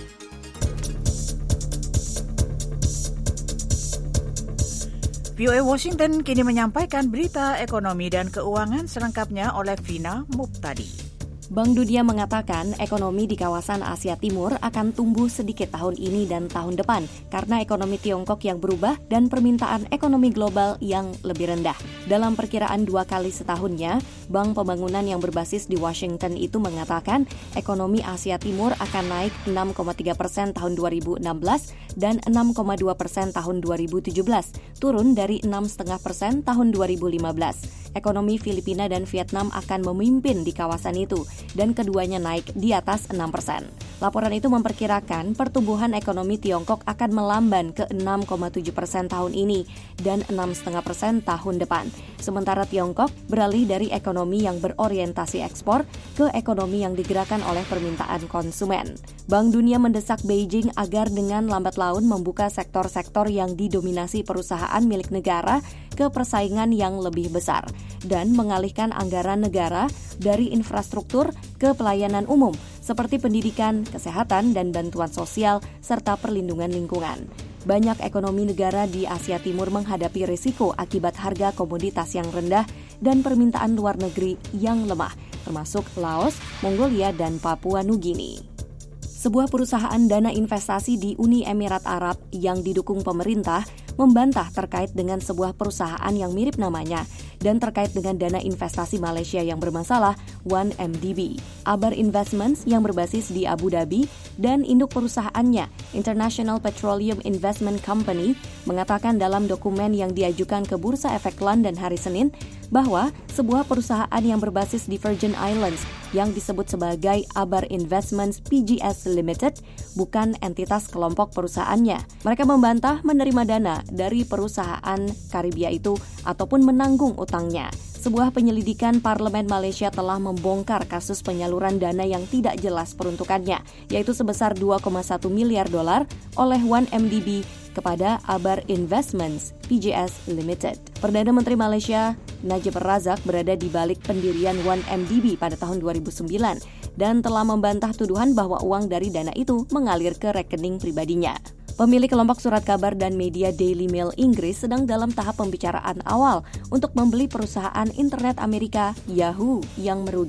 V O A Washington kini menyampaikan berita ekonomi dan keuangan selengkapnya oleh Vina Muptadi. Bank Dunia mengatakan ekonomi di kawasan Asia Timur akan tumbuh sedikit tahun ini dan tahun depan karena ekonomi Tiongkok yang berubah dan permintaan ekonomi global yang lebih rendah. Dalam perkiraan dua kali setahunnya, Bank Pembangunan yang berbasis di Washington itu mengatakan ekonomi Asia Timur akan naik enam koma tiga persen tahun dua ribu enam belas dan enam koma dua persen tahun dua ribu tujuh belas, turun dari enam koma lima persen tahun dua ribu lima belas. Ekonomi Filipina dan Vietnam akan memimpin di kawasan itu dan keduanya naik di atas enam persen. Laporan itu memperkirakan pertumbuhan ekonomi Tiongkok akan melamban ke enam koma tujuh persen tahun ini dan enam koma lima persen tahun depan. Sementara Tiongkok beralih dari ekonomi yang berorientasi ekspor ke ekonomi yang digerakkan oleh permintaan konsumen. Bank Dunia mendesak Beijing agar dengan lambat laun membuka sektor-sektor yang didominasi perusahaan milik negara ke persaingan yang lebih besar dan mengalihkan anggaran negara dari infrastruktur ke pelayanan umum seperti pendidikan, kesehatan, dan bantuan sosial serta perlindungan lingkungan. Banyak ekonomi negara di Asia Timur menghadapi risiko akibat harga komoditas yang rendah dan permintaan luar negeri yang lemah, termasuk Laos, Mongolia, dan Papua Nugini. Sebuah perusahaan dana investasi di Uni Emirat Arab yang didukung pemerintah membantah terkait dengan sebuah perusahaan yang mirip namanya dan terkait dengan dana investasi Malaysia yang bermasalah, one M D B. Abar Investments yang berbasis di Abu Dhabi dan induk perusahaannya, International Petroleum Investment Company, mengatakan dalam dokumen yang diajukan ke Bursa Efek London hari Senin bahwa sebuah perusahaan yang berbasis di Virgin Islands yang disebut sebagai Abar Investments P G S Limited bukan entitas kelompok perusahaannya. Mereka membantah menerima dana dari perusahaan Karibia itu ataupun menanggung utangnya. Sebuah penyelidikan Parlemen Malaysia telah membongkar kasus penyaluran dana yang tidak jelas peruntukannya, yaitu sebesar dua koma satu miliar dolar oleh one M D B kepada Abar Investments P G S Limited. Perdana Menteri Malaysia Najib Razak berada di balik pendirian one M D B pada tahun dua ribu sembilan dan telah membantah tuduhan bahwa uang dari dana itu mengalir ke rekening pribadinya. Pemilik kelompok surat kabar dan media Daily Mail Inggris sedang dalam tahap pembicaraan awal untuk membeli perusahaan internet Amerika Yahoo yang merugi.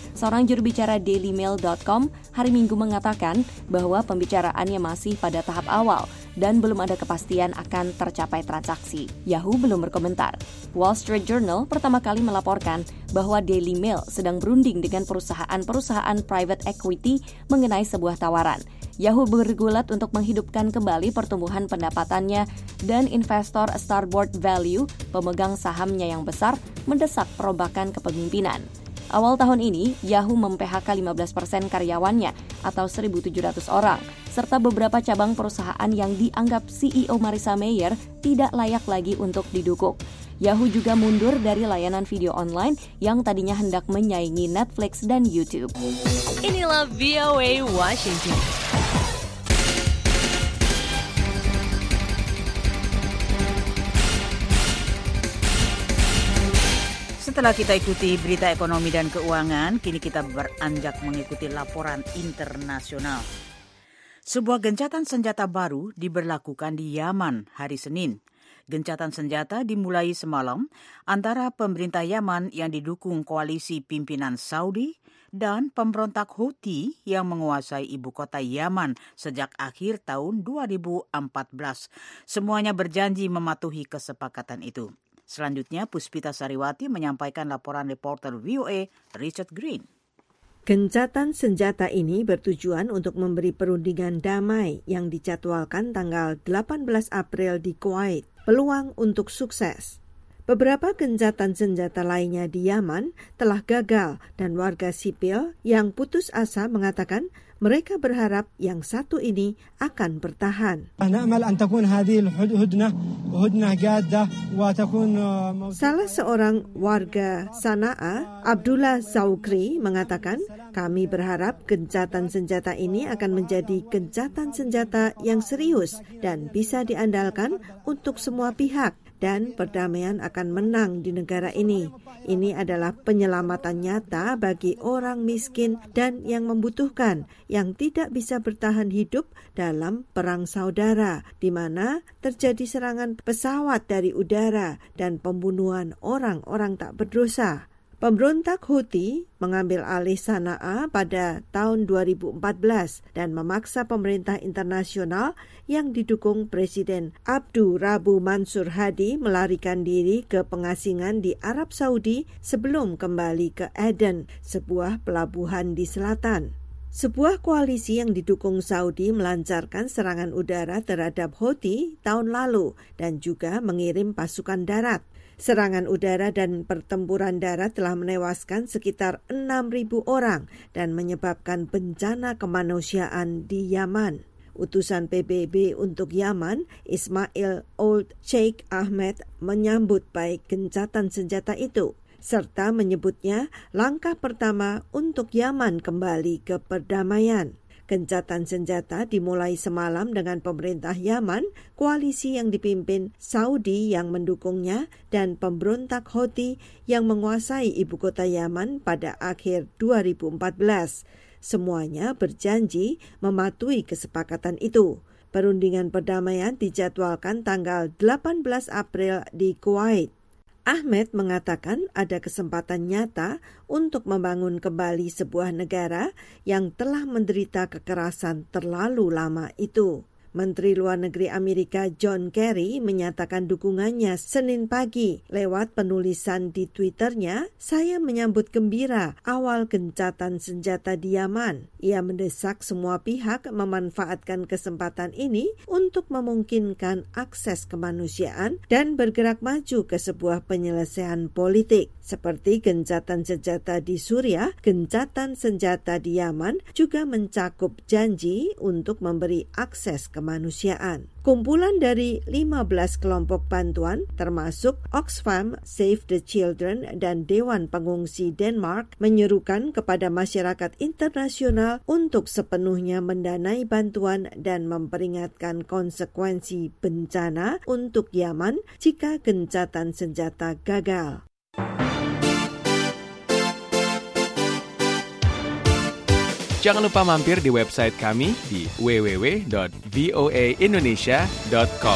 Seorang juru bicara daily mail dot com hari Minggu mengatakan bahwa pembicaraannya masih pada tahap awal dan belum ada kepastian akan tercapai transaksi. Yahoo belum berkomentar. Wall Street Journal pertama kali melaporkan bahwa Daily Mail sedang berunding dengan perusahaan-perusahaan private equity mengenai sebuah tawaran. Yahoo bergulat untuk menghidupkan kembali pertumbuhan pendapatannya dan investor Starboard Value, pemegang sahamnya yang besar, mendesak perombakan kepemimpinan. Awal tahun ini, Yahoo mem-P H K lima belas persen karyawannya atau seribu tujuh ratus orang, serta beberapa cabang perusahaan yang dianggap C E O Marissa Mayer tidak layak lagi untuk didukung. Yahoo juga mundur dari layanan video online yang tadinya hendak menyaingi Netflix dan YouTube. Inilah V O A Washington. Setelah kita ikuti berita ekonomi dan keuangan, kini kita beranjak mengikuti laporan internasional. Sebuah gencatan senjata baru diberlakukan di Yaman hari Senin. Gencatan senjata dimulai semalam antara pemerintah Yaman yang didukung koalisi pimpinan Saudi dan pemberontak Houthi yang menguasai ibu kota Yaman sejak akhir tahun dua ribu empat belas. Semuanya berjanji mematuhi kesepakatan itu. Selanjutnya, Puspita Sariwati menyampaikan laporan reporter V O A Richard Green. Gencatan senjata ini bertujuan untuk memberi perundingan damai yang dijadwalkan tanggal delapan belas April di Kuwait peluang untuk sukses. Beberapa gencatan senjata lainnya di Yaman telah gagal dan warga sipil yang putus asa mengatakan mereka berharap yang satu ini akan bertahan. Salah seorang warga Sana'a, Abdullah Zaukri, mengatakan, kami berharap gencatan senjata ini akan menjadi gencatan senjata yang serius dan bisa diandalkan untuk semua pihak dan perdamaian akan menang di negara ini. Ini adalah penyelamatan nyata bagi orang miskin dan yang membutuhkan, yang tidak bisa bertahan hidup dalam perang saudara, di mana terjadi serangan pesawat dari udara dan pembunuhan orang-orang tak berdosa. Pemberontak Houthi mengambil alih Sana'a pada tahun dua ribu empat belas dan memaksa pemerintah internasional yang didukung Presiden Abdu Rabu Mansur Hadi melarikan diri ke pengasingan di Arab Saudi sebelum kembali ke Aden, sebuah pelabuhan di selatan. Sebuah koalisi yang didukung Saudi melancarkan serangan udara terhadap Houthi tahun lalu dan juga mengirim pasukan darat. Serangan udara dan pertempuran darat telah menewaskan sekitar enam ribu orang dan menyebabkan bencana kemanusiaan di Yaman. Utusan P B B untuk Yaman, Ismail Old Sheikh Ahmed, menyambut baik gencatan senjata itu, serta menyebutnya langkah pertama untuk Yaman kembali ke perdamaian. Gencatan senjata dimulai semalam dengan pemerintah Yaman, koalisi yang dipimpin Saudi yang mendukungnya, dan pemberontak Houthi yang menguasai ibu kota Yaman pada akhir dua ribu empat belas. Semuanya berjanji mematuhi kesepakatan itu. Perundingan perdamaian dijadwalkan tanggal delapan belas April di Kuwait. Ahmed mengatakan ada kesempatan nyata untuk membangun kembali sebuah negara yang telah menderita kekerasan terlalu lama itu. Menteri Luar Negeri Amerika John Kerry menyatakan dukungannya Senin pagi lewat penulisan di Twitternya, saya menyambut gembira awal gencatan senjata di Yaman. Ia mendesak semua pihak memanfaatkan kesempatan ini untuk memungkinkan akses kemanusiaan dan bergerak maju ke sebuah penyelesaian politik. Seperti gencatan senjata di Suriah, gencatan senjata di Yaman juga mencakup janji untuk memberi akses kemanusiaan. Kumpulan dari lima belas kelompok bantuan termasuk Oxfam, Save the Children, dan Dewan Pengungsi Denmark menyerukan kepada masyarakat internasional untuk sepenuhnya mendanai bantuan dan memperingatkan konsekuensi bencana untuk Yaman jika gencatan senjata gagal. Jangan lupa mampir di website kami di w w w dot v o a indonesia dot com.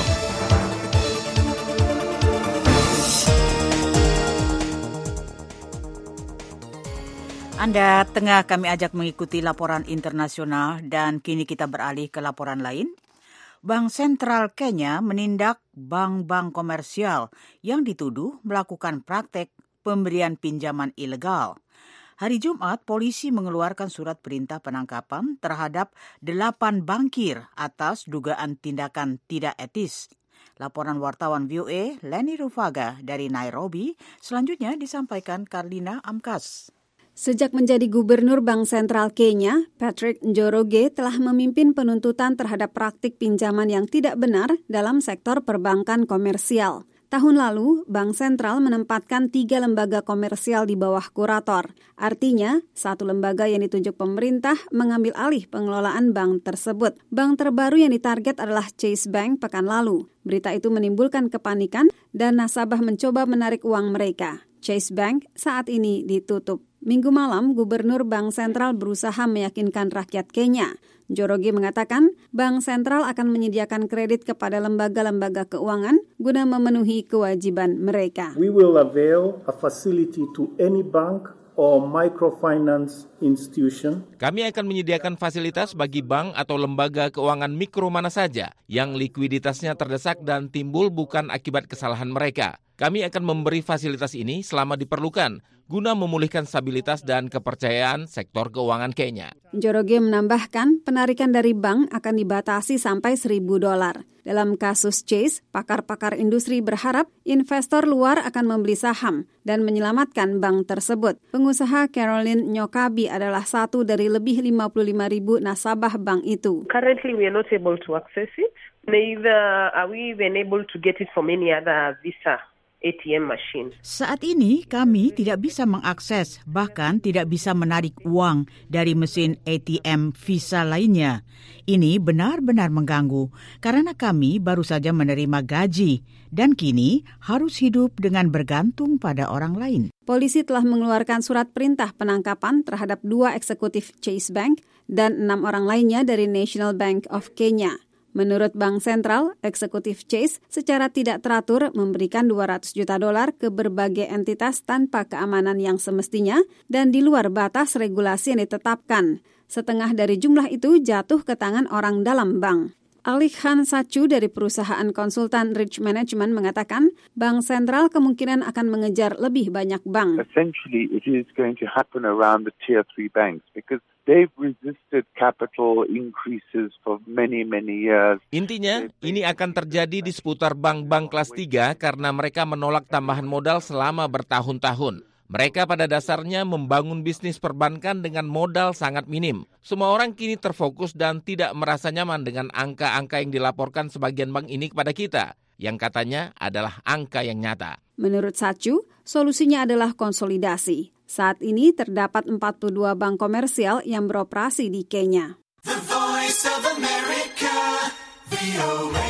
Anda tengah kami ajak mengikuti laporan internasional dan kini kita beralih ke laporan lain. Bank Sentral Kenya menindak bank-bank komersial yang dituduh melakukan praktek pemberian pinjaman ilegal. Hari Jumat, polisi mengeluarkan surat perintah penangkapan terhadap delapan bankir atas dugaan tindakan tidak etis. Laporan wartawan V O A Lenny Rufaga dari Nairobi selanjutnya disampaikan Karlina Amkas. Sejak menjadi gubernur Bank Sentral Kenya, Patrick Njoroge telah memimpin penuntutan terhadap praktik pinjaman yang tidak benar dalam sektor perbankan komersial. Tahun lalu, Bank Sentral menempatkan tiga lembaga komersial di bawah kurator. Artinya, satu lembaga yang ditunjuk pemerintah mengambil alih pengelolaan bank tersebut. Bank terbaru yang ditarget adalah Chase Bank pekan lalu. Berita itu menimbulkan kepanikan dan nasabah mencoba menarik uang mereka. Chase Bank saat ini ditutup. Minggu malam, Gubernur Bank Sentral berusaha meyakinkan rakyat Kenya. Njoroge mengatakan, Bank Sentral akan menyediakan kredit kepada lembaga-lembaga keuangan guna memenuhi kewajiban mereka. We will avail a facility to any bank or microfinance institution. Kami akan menyediakan fasilitas bagi bank atau lembaga keuangan mikro mana saja yang likuiditasnya terdesak dan timbul bukan akibat kesalahan mereka. Kami akan memberi fasilitas ini selama diperlukan, guna memulihkan stabilitas dan kepercayaan sektor keuangan Kenya. Njoroge menambahkan, penarikan dari bank akan dibatasi sampai seribu dolar. Dalam kasus Chase, pakar-pakar industri berharap investor luar akan membeli saham dan menyelamatkan bank tersebut. Pengusaha Caroline Nyokabi adalah satu dari lebih lima puluh lima ribu nasabah bank itu. Currently, we are not able to access it. Neither are we even able to get it from any other Visa A T M machine. Saat ini kami tidak bisa mengakses, bahkan tidak bisa menarik uang dari mesin A T M Visa lainnya. Ini benar-benar mengganggu karena kami baru saja menerima gaji dan kini harus hidup dengan bergantung pada orang lain. Polisi telah mengeluarkan surat perintah penangkapan terhadap dua eksekutif Chase Bank dan enam orang lainnya dari National Bank of Kenya. Menurut Bank Sentral, eksekutif Chase secara tidak teratur memberikan dua ratus juta dolar ke berbagai entitas tanpa keamanan yang semestinya dan di luar batas regulasi yang ditetapkan. Setengah dari jumlah itu jatuh ke tangan orang dalam bank. Alikhan Sachu dari perusahaan konsultan Rich Management mengatakan, Bank Sentral kemungkinan akan mengejar lebih banyak bank. Essentially, it is going to happen around the tier three banks because they've resisted capital increases for many, many years. Intinya, ini akan terjadi di seputar bank-bank kelas tiga karena mereka menolak tambahan modal selama bertahun-tahun. Mereka pada dasarnya membangun bisnis perbankan dengan modal sangat minim. Semua orang kini terfokus dan tidak merasa nyaman dengan angka-angka yang dilaporkan sebagian bank ini kepada kita, yang katanya adalah angka yang nyata. Menurut Sachu, solusinya adalah konsolidasi. Saat ini terdapat empat puluh dua bank komersial yang beroperasi di Kenya. The Voice of America, V O A.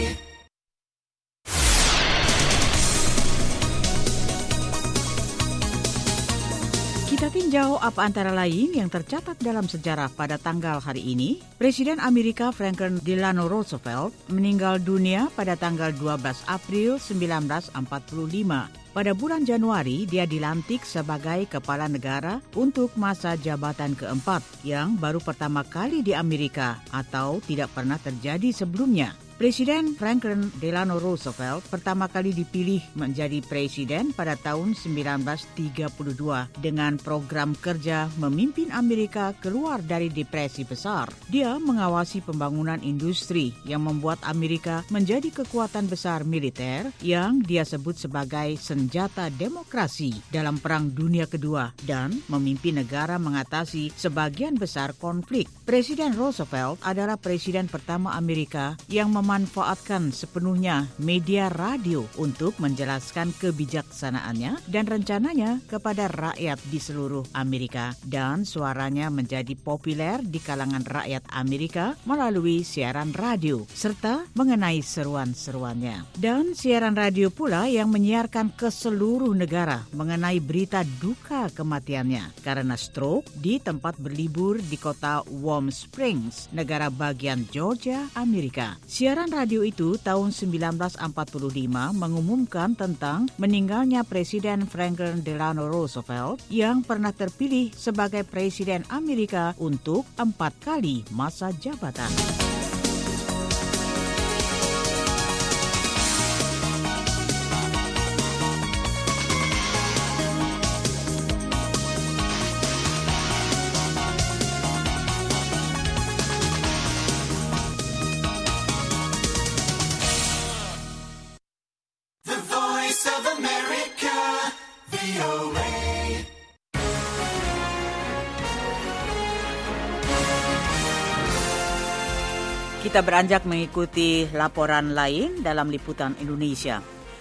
Kita tinjau apa antara lain yang tercatat dalam sejarah pada tanggal hari ini. Presiden Amerika Franklin Delano Roosevelt meninggal dunia pada tanggal dua belas April seribu sembilan ratus empat puluh lima. Pada bulan Januari, dia dilantik sebagai kepala negara untuk masa jabatan keempat yang baru pertama kali di Amerika atau tidak pernah terjadi sebelumnya. Presiden Franklin Delano Roosevelt pertama kali dipilih menjadi presiden pada tahun seribu sembilan ratus tiga puluh dua dengan program kerja memimpin Amerika keluar dari depresi besar. Dia mengawasi pembangunan industri yang membuat Amerika menjadi kekuatan besar militer yang dia sebut sebagai senjata demokrasi dalam Perang Dunia Kedua dan memimpin negara mengatasi sebagian besar konflik. Presiden Roosevelt adalah presiden pertama Amerika yang mem- memanfaatkan sepenuhnya media radio untuk menjelaskan kebijaksanaannya dan rencananya kepada rakyat di seluruh Amerika. Dan suaranya menjadi populer di kalangan rakyat Amerika melalui siaran radio serta mengenai seruan-seruannya. Dan siaran radio pula yang menyiarkan ke seluruh negara mengenai berita duka kematiannya karena stroke di tempat berlibur di kota Warm Springs, negara bagian Georgia, Amerika. Siaran Siaran radio itu tahun sembilan belas empat puluh lima mengumumkan tentang meninggalnya Presiden Franklin Delano Roosevelt yang pernah terpilih sebagai Presiden Amerika untuk empat kali masa jabatan. Kita beranjak mengikuti laporan lain dalam liputan Indonesia.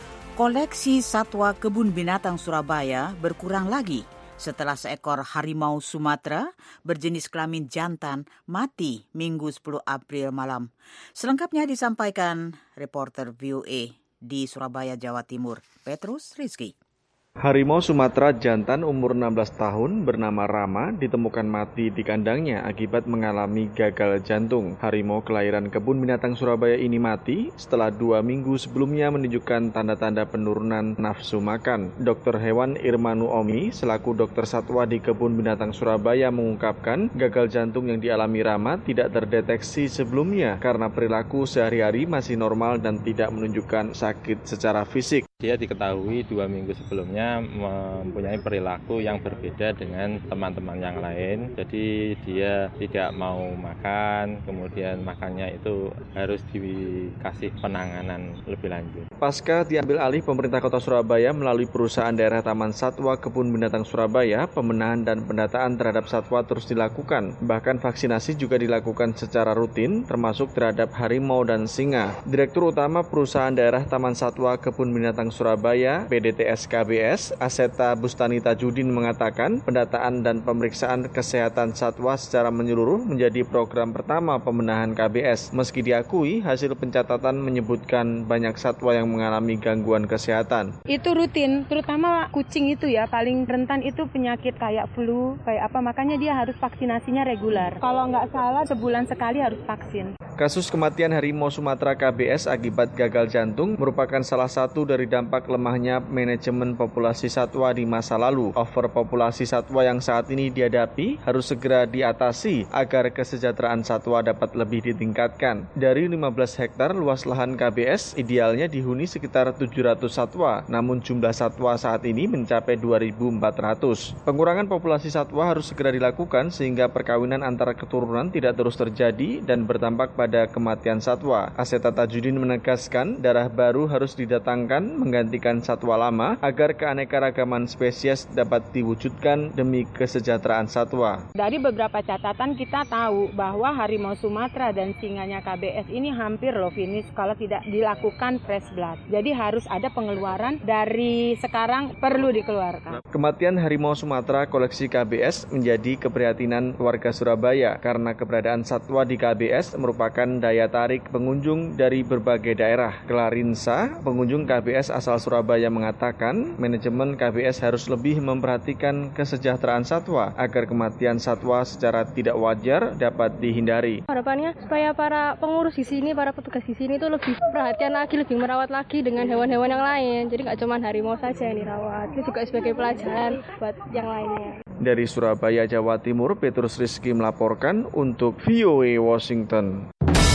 Koleksi satwa kebun binatang Surabaya berkurang lagi setelah seekor harimau Sumatera berjenis kelamin jantan mati Minggu sepuluh April malam. Selengkapnya disampaikan reporter V O A di Surabaya, Jawa Timur, Petrus Rizky. Harimau Sumatera jantan umur enam belas tahun bernama Rama ditemukan mati di kandangnya akibat mengalami gagal jantung. Harimau kelahiran Kebun Binatang Surabaya ini mati setelah dua minggu sebelumnya menunjukkan tanda-tanda penurunan nafsu makan. Dokter Hewan Irmanu Omi selaku dokter satwa di Kebun Binatang Surabaya mengungkapkan gagal jantung yang dialami Rama tidak terdeteksi sebelumnya karena perilaku sehari-hari masih normal dan tidak menunjukkan sakit secara fisik. Dia diketahui dua minggu sebelumnya mempunyai perilaku yang berbeda dengan teman-teman yang lain. Jadi dia tidak mau makan, kemudian makannya itu harus dikasih penanganan lebih lanjut. Pasca diambil alih pemerintah Kota Surabaya melalui perusahaan daerah Taman Satwa Kebun Binatang Surabaya, pemenahan dan pendataan terhadap satwa terus dilakukan. Bahkan vaksinasi juga dilakukan secara rutin, termasuk terhadap harimau dan singa. Direktur Utama Perusahaan Daerah Taman Satwa Kebun Binatang Surabaya, P D T S K B S, Aseta Bustani Tajudin mengatakan pendataan dan pemeriksaan kesehatan satwa secara menyeluruh menjadi program pertama pemenahan K B S. Meski diakui, hasil pencatatan menyebutkan banyak satwa yang mengalami gangguan kesehatan. Itu rutin, terutama kucing itu ya, paling rentan itu penyakit kayak flu, kayak apa, makanya dia harus vaksinasinya reguler. Kalau nggak salah sebulan sekali harus vaksin. Kasus kematian harimau Sumatera K B S akibat gagal jantung merupakan salah satu dari dampak lemahnya manajemen populasi satwa di masa lalu. Overpopulasi satwa yang saat ini dihadapi harus segera diatasi agar kesejahteraan satwa dapat lebih ditingkatkan. Dari lima belas hektar luas lahan K B S, idealnya dihuni sekitar tujuh ratus satwa, namun jumlah satwa saat ini mencapai dua ribu empat ratus. Pengurangan populasi satwa harus segera dilakukan sehingga perkawinan antara keturunan tidak terus terjadi dan berdampak pada kematian satwa. Aseta Tajudin menegaskan darah baru harus didatangkan menggantikan satwa lama agar keanekaragaman spesies dapat diwujudkan demi kesejahteraan satwa. Dari beberapa catatan kita tahu bahwa harimau Sumatera dan singanya K B S ini hampir low finish kalau tidak dilakukan fresh blood. Jadi harus ada pengeluaran dari sekarang perlu dikeluarkan. Kematian harimau Sumatera koleksi K B S menjadi keprihatinan warga Surabaya karena keberadaan satwa di K B S merupakan daya tarik pengunjung dari berbagai daerah. Klarinsa, pengunjung K B S asal Surabaya mengatakan manajemen K B S harus lebih memperhatikan kesejahteraan satwa agar kematian satwa secara tidak wajar dapat dihindari. Harapannya supaya para pengurus di sini, para petugas di sini itu lebih perhatian lagi, lebih merawat lagi dengan hewan-hewan yang lain. Jadi nggak cuma harimau saja yang dirawat, itu juga sebagai pelajaran buat yang lainnya. Dari Surabaya, Jawa Timur, Petrus Rizky melaporkan untuk V O A Washington.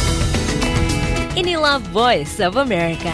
Inilah Voice of America.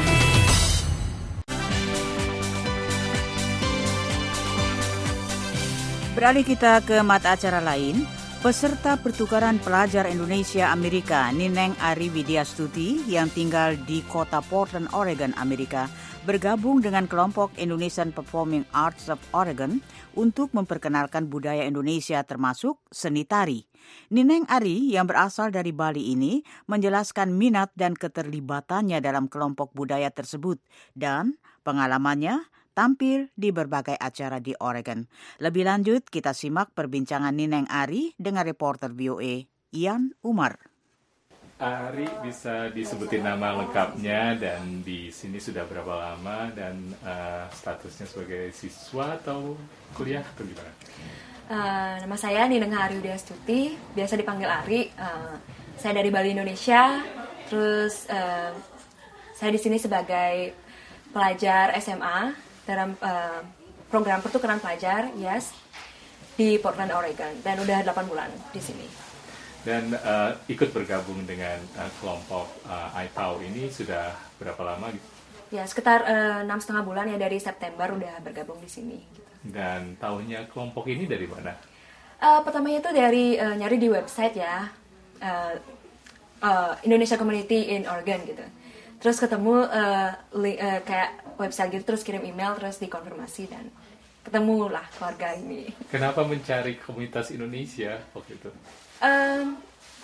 Beralih kita ke mata acara lain, peserta pertukaran pelajar Indonesia Amerika Nineng Ari Widyastuti yang tinggal di kota Portland, Oregon, Amerika, bergabung dengan kelompok Indonesian Performing Arts of Oregon untuk memperkenalkan budaya Indonesia termasuk seni tari. Nineng Ari yang berasal dari Bali ini menjelaskan minat dan keterlibatannya dalam kelompok budaya tersebut dan pengalamannya tampil di berbagai acara di Oregon. Lebih lanjut, kita simak perbincangan Nineng Ari dengan reporter V O A Ian Umar. Ari, bisa disebutin nama lengkapnya dan di sini sudah berapa lama dan uh, statusnya sebagai siswa atau kuliah atau gimana? Uh, nama saya Nineng Ari Widyastuti, biasa dipanggil Ari. Uh, saya dari Bali, Indonesia. Terus uh, saya di sini sebagai pelajar S M A dalam uh, program pertukaran pelajar, yes, di Portland, Oregon, dan udah delapan bulan di sini. Dan uh, ikut bergabung dengan uh, kelompok uh, I P A U ini sudah berapa lama? Ya, sekitar enam setengah bulan ya, dari September udah bergabung di sini. Gitu. Dan tahunya kelompok ini dari mana? Uh, pertamanya itu dari uh, nyari di website ya, uh, uh, Indonesia Community in Oregon gitu. Terus ketemu uh, li, uh, kayak website gitu, terus kirim email, terus dikonfirmasi dan ketemulah keluarga ini. Kenapa mencari komunitas Indonesia waktu itu? Um,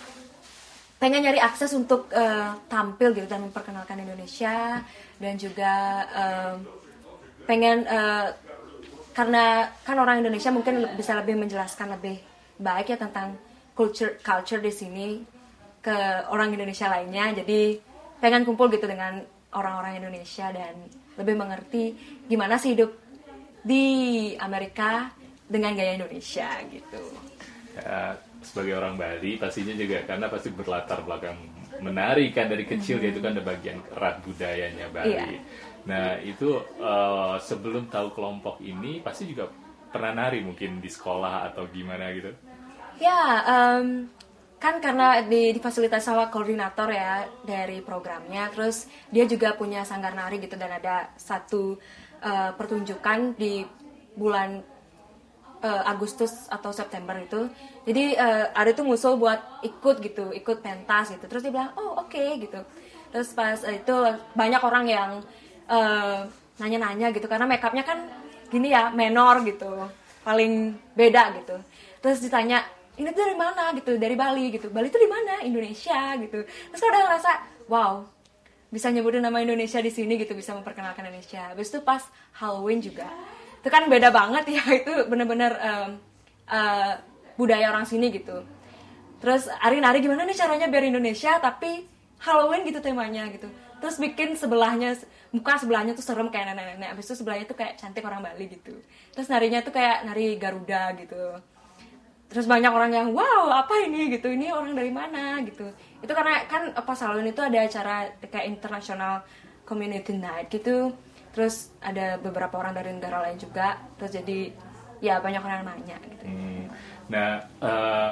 pengen nyari akses untuk uh, tampil gitu dan memperkenalkan Indonesia, dan juga um, pengen uh, karena kan orang Indonesia mungkin bisa lebih menjelaskan lebih baik ya tentang culture culture di sini ke orang Indonesia lainnya. Jadi pengen kumpul gitu dengan orang-orang Indonesia dan lebih mengerti gimana sih hidup di Amerika dengan gaya Indonesia gitu. Ya, sebagai orang Bali pastinya juga karena pasti berlatar belakang menari kan dari kecil, mm-hmm. Yaitu kan ada bagian erat budayanya Bali. Iya. Nah itu uh, sebelum tahu kelompok ini pasti juga pernah nari mungkin di sekolah atau gimana gitu? Ya, um, kan karena di, difasilitasi sama koordinator ya dari programnya, terus dia juga punya sanggar nari gitu, dan ada satu uh, pertunjukan di bulan uh, Agustus atau September itu. Jadi uh, ada tuh ngusul buat ikut gitu, ikut pentas gitu. Terus dia bilang, oh oke okay, gitu. Terus pas uh, itu banyak orang yang uh, nanya-nanya gitu, karena make upnya kan gini ya, menor gitu, paling beda gitu. Terus ditanya, ini tuh dari mana gitu, dari Bali gitu. Bali tuh di mana? Indonesia gitu. Terus kalau udah ngerasa, wow, bisa nyebutin nama Indonesia di sini gitu, bisa memperkenalkan Indonesia. Habis itu pas Halloween juga, itu kan beda banget ya, itu bener-bener um, uh, budaya orang sini gitu. Terus ari-nari gimana nih caranya biar Indonesia tapi Halloween gitu temanya gitu. Terus bikin sebelahnya, muka sebelahnya tuh serem kayak nenek-nenek. Habis itu sebelahnya tuh kayak cantik orang Bali gitu. Terus narinya tuh kayak nari Garuda gitu. Terus banyak orang yang, wow apa ini gitu, ini orang dari mana gitu. Itu karena kan pas Halloween itu ada acara kayak International Community Night gitu. Terus ada beberapa orang dari negara lain juga. Terus jadi ya banyak orang yang nanya gitu. Hmm. Nah uh,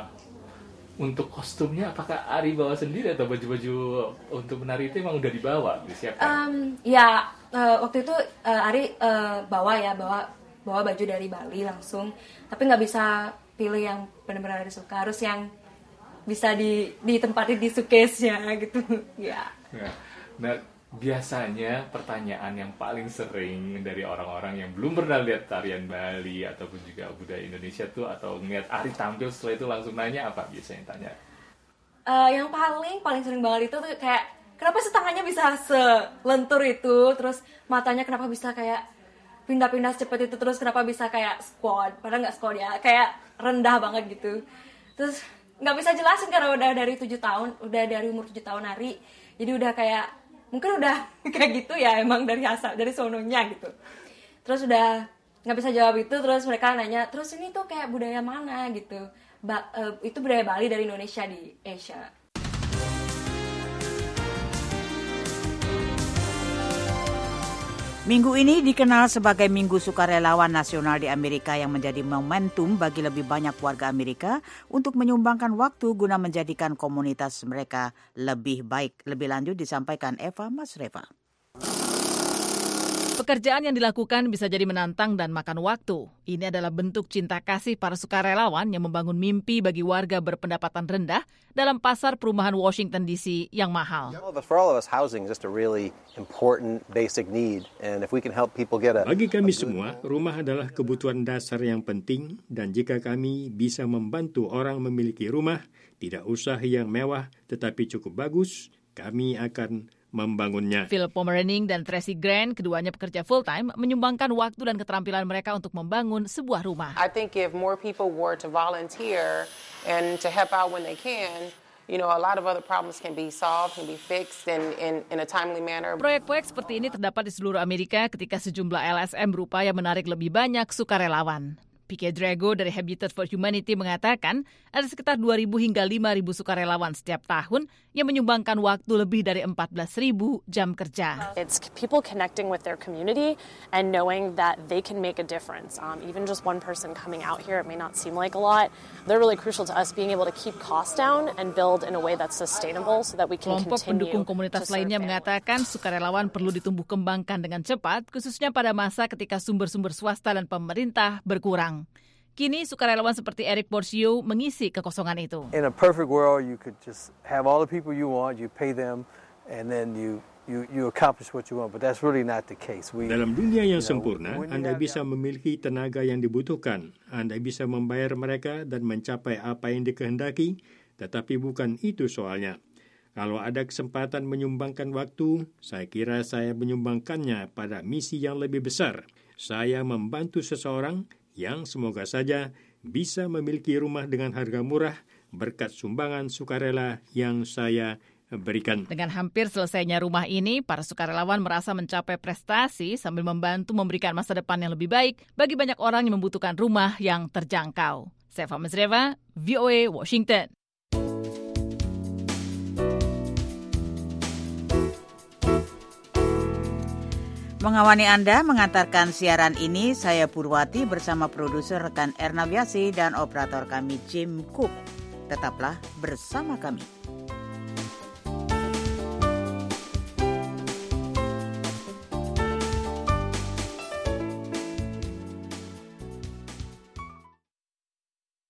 untuk kostumnya apakah Ari bawa sendiri atau baju-baju untuk menari itu emang udah dibawa, disiapkan? Um, ya uh, waktu itu uh, Ari uh, bawa ya, bawa bawa baju dari Bali langsung. Tapi nggak bisa pilih yang benar-benar Ari suka, harus yang bisa di ditempatin di suitcase-nya gitu. Ya. Nah, nah, biasanya pertanyaan yang paling sering dari orang-orang yang belum pernah lihat tarian Bali ataupun juga budaya Indonesia tuh, atau ngeliat Ari tampil setelah itu langsung nanya apa biasanya tanya? Uh, yang paling paling sering banget itu tuh kayak, kenapa sih tangannya bisa selentur itu, terus matanya kenapa bisa kayak pindah-pindah secepat itu, terus kenapa bisa kayak squat, padahal nggak squat ya, kayak rendah banget gitu. Terus nggak bisa jelasin karena udah dari tujuh tahun, udah dari umur tujuh tahun Ari, jadi udah kayak mungkin udah kayak gitu ya, emang dari asal dari sononya gitu. Terus udah nggak bisa jawab itu, terus mereka nanya, terus ini tuh kayak budaya mana gitu. Ba- uh, itu budaya Bali dari Indonesia di Asia. Minggu ini dikenal sebagai Minggu Sukarelawan Nasional di Amerika, yang menjadi momentum bagi lebih banyak warga Amerika untuk menyumbangkan waktu guna menjadikan komunitas mereka lebih baik. Lebih lanjut disampaikan Eva Masreva. Pekerjaan yang dilakukan bisa jadi menantang dan makan waktu. Ini adalah bentuk cinta kasih para sukarelawan yang membangun mimpi bagi warga berpendapatan rendah dalam pasar perumahan Washington D C yang mahal. Bagi kami semua, rumah adalah kebutuhan dasar yang penting, dan jika kami bisa membantu orang memiliki rumah, tidak usah yang mewah tetapi cukup bagus, kami akan membangunnya. Phil Pomerening dan Tracy Grant, keduanya pekerja full-time, menyumbangkan waktu dan keterampilan mereka untuk membangun sebuah rumah. I think if more people were to volunteer and to help out when they can, you know, a lot of other problems can be solved, can be fixed in, in, in a timely manner. Proyek-proyek seperti ini terdapat di seluruh Amerika ketika sejumlah L S M berupaya menarik lebih banyak sukarelawan. P K Drago dari Habitat for Humanity mengatakan ada sekitar dua ribu hingga lima ribu sukarelawan setiap tahun yang menyumbangkan waktu lebih dari empat belas ribu jam kerja. It's people connecting with their community and knowing that they can make a difference. Um, even just one person coming out here, it may not seem like a lot. They're really crucial to us being able to keep costs down and build in a way that's sustainable so that we can Kelompok continue pendukung komunitas lainnya mengatakan sukarelawan perlu ditumbuh kembangkan dengan cepat, khususnya pada masa ketika sumber-sumber swasta dan pemerintah berkurang. Kini sukarelawan seperti Eric Borcio mengisi kekosongan itu. In a perfect world, you could just have all the people you want, you pay them, and then you you you accomplish what you want. But that's really not the case. We, Dalam dunia yang you know, sempurna, Anda bisa memiliki tenaga yang dibutuhkan. Anda bisa membayar mereka dan mencapai apa yang dikehendaki, tetapi bukan itu soalnya. Kalau ada kesempatan menyumbangkan waktu, saya kira saya menyumbangkannya pada misi yang lebih besar. Saya membantu seseorang yang semoga saja bisa memiliki rumah dengan harga murah berkat sumbangan sukarela yang saya berikan. Dengan hampir selesainya rumah ini, para sukarelawan merasa mencapai prestasi sambil membantu memberikan masa depan yang lebih baik bagi banyak orang yang membutuhkan rumah yang terjangkau. Seva Mesreva, V O A, Washington. Mengawani Anda mengantarkan siaran ini, saya Purwati bersama produser rekan Erna Wiasi dan operator kami Jim Cook. Tetaplah bersama kami.